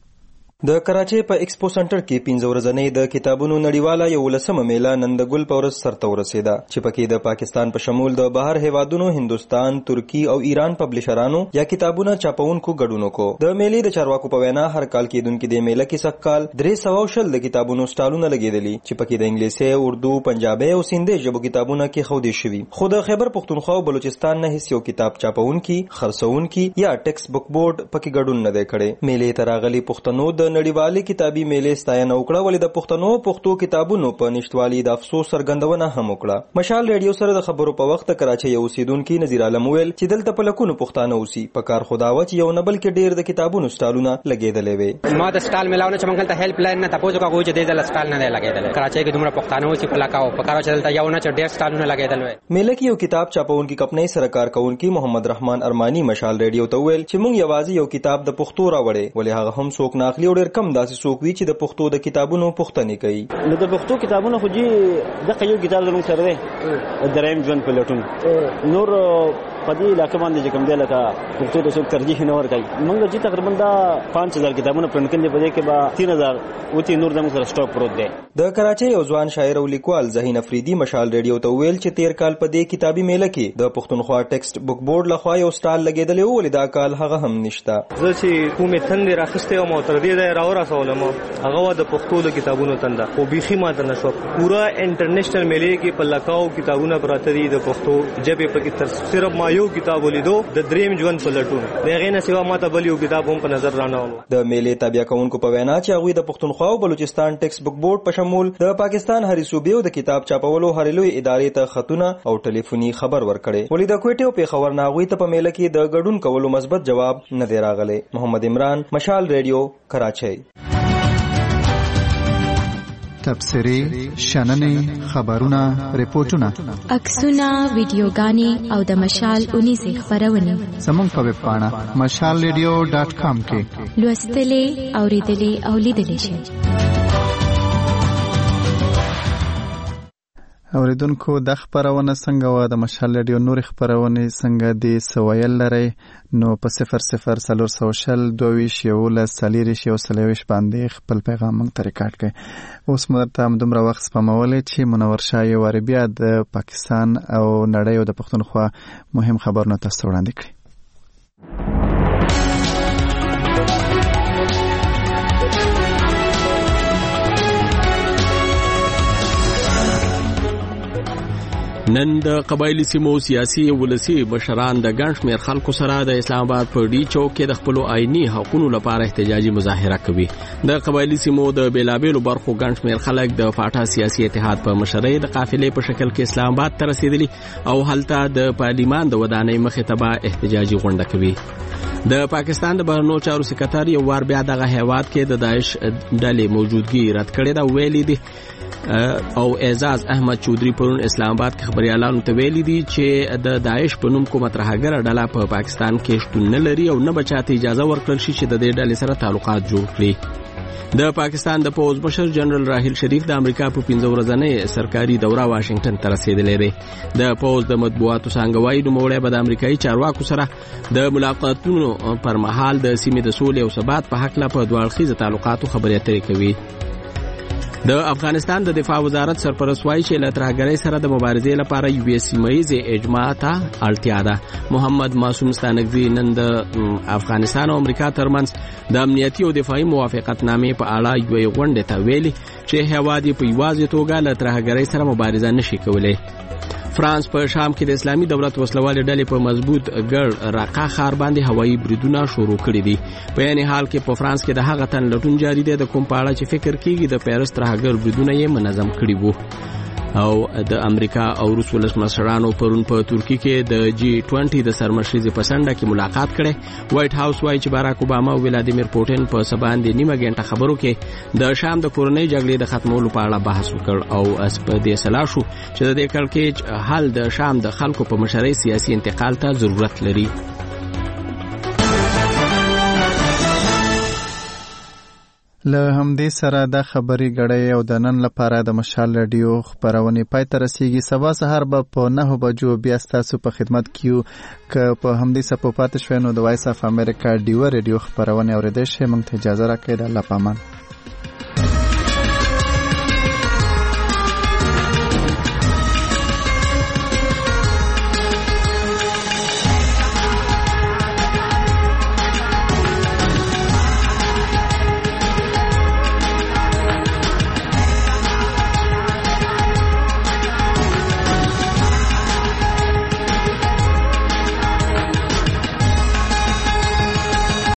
د کراچۍ په ایکسپو سنټر کې 15 ورځنۍ د کتابونو نړیواله 11مه میله نن د ګل په ورځ سرته ورسېده چې پکې د پاکستان په شمول د بهر هیوادونو هندوستان، ترکی او ایران پبلشرانو یا کتابونه چاپونکو ګډون وکړو. د میلې د چارواکو په وینا هر کال کېدونکې د میله کې سږکال 300 د کتابونو سټالونه لګېدلي چې پکې د انګلیسي، اردو، پنجابي او سندي ژبو کتابونه کې ښودل شوي. خو د خیبر پښتونخوا او بلوچستان نه هیڅ یو کتاب چاپونکي، خرڅونکي یا ټیکسټ بک بورډ پکې ګډون نه دی کړی. میلې ته راغلي پښتنو د نړیوالې کتابي میلې ستاینه وکړه، ولې د پښتنو پښتو کتابونو په نشټوالي د افسوس څرګندونه هم وکړه. مشال ریډیو سره د خبرو په وخت کراچۍ اوسیدونکي نذیر عالم ویل چې دلته په لکونو پښتانه اوسي، په کار خداوه چې یو نه بلکې ډېر د کتابونو سټالونه لګېدلې وي. ما د سټال ملاونه چې موږ ته هیلپ لاین نه تاسو کوو چې د سټال نه لګېدل. کراچۍ کې دومره پښتانه اوسي په لکاو په کار چې دلته یو نه چې ډېر سټالونه لګېدل وي. میله کې یو کتاب چاپونکي کمپنۍ سره کار کوونکي محمد رحمان ارمانی مشال ریډیو ته ویل چې موږ یوازې یو کتاب د پښتو راوړې، ولې هغه هم څوک نه اخلي او ډېر کم داسې څوک وي چې د پښتو د کتابونو پوښتنې کوي. نو د پښتو کتابونو خو دې دغه یو کتاب زموږ سره دی، دریم ژوند په لټون. نور په دې علاقه باندې چې کوم دی لکه پښتو ته څوک ترجیح نه ورکوي. موږ چې تقریبا دا 5000 کتابونه پرنټ کړي، په دې کې به 3000 وتی نور زموږ سره سټاک پروت دی. د کراچۍ یو ځوان شاعر او لیکوال ذهین افریدي مشال ریډیو ته ویل چې 13 کال په دې کتابي میله کې د پښتونخوا ټیکسټ بک بورډ لخوا یو سټال لګېدلی و، ولې دا کال هغه هم نشته. زه چې کومې تندې راخیستې وم او تر دې ځایه راورسولم هغه د پښتو د کتابونو تنده، خو بیخي ماته نه شوه. پوره انټرنیشنل میلې کې په لکاو کتابونه پراته دي د پښتو ژبې پکې، تر صرف ما یو کتاب ولیدو د دریم ژوند په لټون، د هغې نه سوا ماته بل یو کتاب هم په نظر رانه و. د میلې تابع کوونکو په وینا چې هغوی د پښتونخوا او بلوچستان ټیکسټ بک بورډ په شمول د پاکستان هرې صوبې او د کتاب چاپولو هرې لوی ادارې ته خطونه او ټلیفوني خبر ورکړی، ولې د کوټې او پېښور نه هغوی ته په میله کې د ګډون کولو مثبت جواب نه دی راغلی. محمد عمران، مشال ریډیو، کراچۍ. تبصرې، شننې، خبرونه، ریپورتونه، عکسونه، ویډیوګانې او د مشال اونیزې خپرونې زموږ په ویب پاڼه mashalradio.com کې لوستلې، اوریدلې او لیدلې شئ. اوریدونکو د خبرونه څنګه و د مشال ریډیو نور خبرونه څنګه دي سویل لري نو په 00 22 11 40 باندې خپل پیغام موږ ته ریکارډ کړئ. اوس مرته هم دومره وخت سپمولې چې منور شاه یو واری بیا د پاکستان او نړۍ او د پښتونخوا مهم خبرونه تاسو وړاندې کړئ. نن د قبایلی سیمو سیاسي ولسی مشران د ګڼ شمېر خلکو سره د اسلام آباد په ډي چوک کې د خپل آئینی حقوقو لپاره احتجاجي مظاهره کوي. د قبایلی سیمو د بیلابېلو برخو ګڼ شمېر خلک د فاټا سیاسي اتحاد په مشرۍ د قافلې په شکل کې اسلام آباد ته رسیدلي او هلته د پارلیمان د ودانۍ مخې ته به احتجاجي غونډه کوي. د پاکستان د بهرنیو چارو سکرټر یو وار بیا دغه هیواد کې د داعش ډلې موجودګي رد کړې ده. ویلي دي او اعزاز احمد چودري پرون اسلام آباد کې خبريالانو ته ویلي دي چې د داعش په نوم کومه ترهګره ډله په پاکستان کې شتون نه لري او نه بچاته اجازه ورکړل شي چې د دې ډلې سره تعلقات جوړ کړي. د پاکستان د پوز مشر جنرال راحیل شریف د امریکا په 15 ورځنۍ سرکاري دوره واشنگټن ته رسیدلی دی. د پوز د مطبوعاتو څنګه وایي نوموړی به د امریکایي چارواکو سره د ملاقاتونو پر مهال د سیمې د سولې او ثبات په حق په دوه اړخیزه تعلقاتو خبرې اترې کوي. د افغانستان د دفاع وزارت سرپرست وایي چې له ترهګرۍ سره د مبارزې لپاره یوې سیمه‌ییزې اجماع ته اړتیا ده. محمد معصوم ستانکزي نن د افغانستان او امریکا ترمنځ د امنیتي او دفاعي موافقتنامې په اړه یوې غونډې ته ویلي چې هیواد یې په یوازې توګه له ترهګرۍ سره مبارزه نشي کولی. فرانس په شام کې د اسلامي دولت وسلوالې ډلې په مضبوط ګړ راقه ښار باندې هوایي بریدونه شروع کړي دي. په یعنی حال کې په فرانس کې د هغه تن لټون جاری دی د کوم په اړه چې فکر کیږي د پیرس ترهګر بریدونه یې منظم کړي وو. او د امریکا او روس ولسمشرانو پرون په ترکیه کې د G20 د سرمشريزي په سنډه کې ملاقات کړي. وایټ هاوس وایي چې باراک اوباما او ولادیمیر پوتین په سبا باندې نیمه غنټه خبرو کې د شام د کورنۍ جګړې د ختمولو په اړه بحث وکړ او په دې سلا شو چې د دې کړکېچ حل د شام د خلکو په مشرۍ سیاسي انتقال ته ضرورت لري. له همدې سره د خبري غړې او د نن لپاره د مشال رادیو خبرونه پای ته رسیږي. سبا سهار به په 9 بجو بیا تاسو په خدمت کیو ک په همدې سپوپات شوي نو د وایس اف امریکا ډیو رادیو خبرونه اوریدل شي. مونږ ته اجازه راکړئ. الله پامان.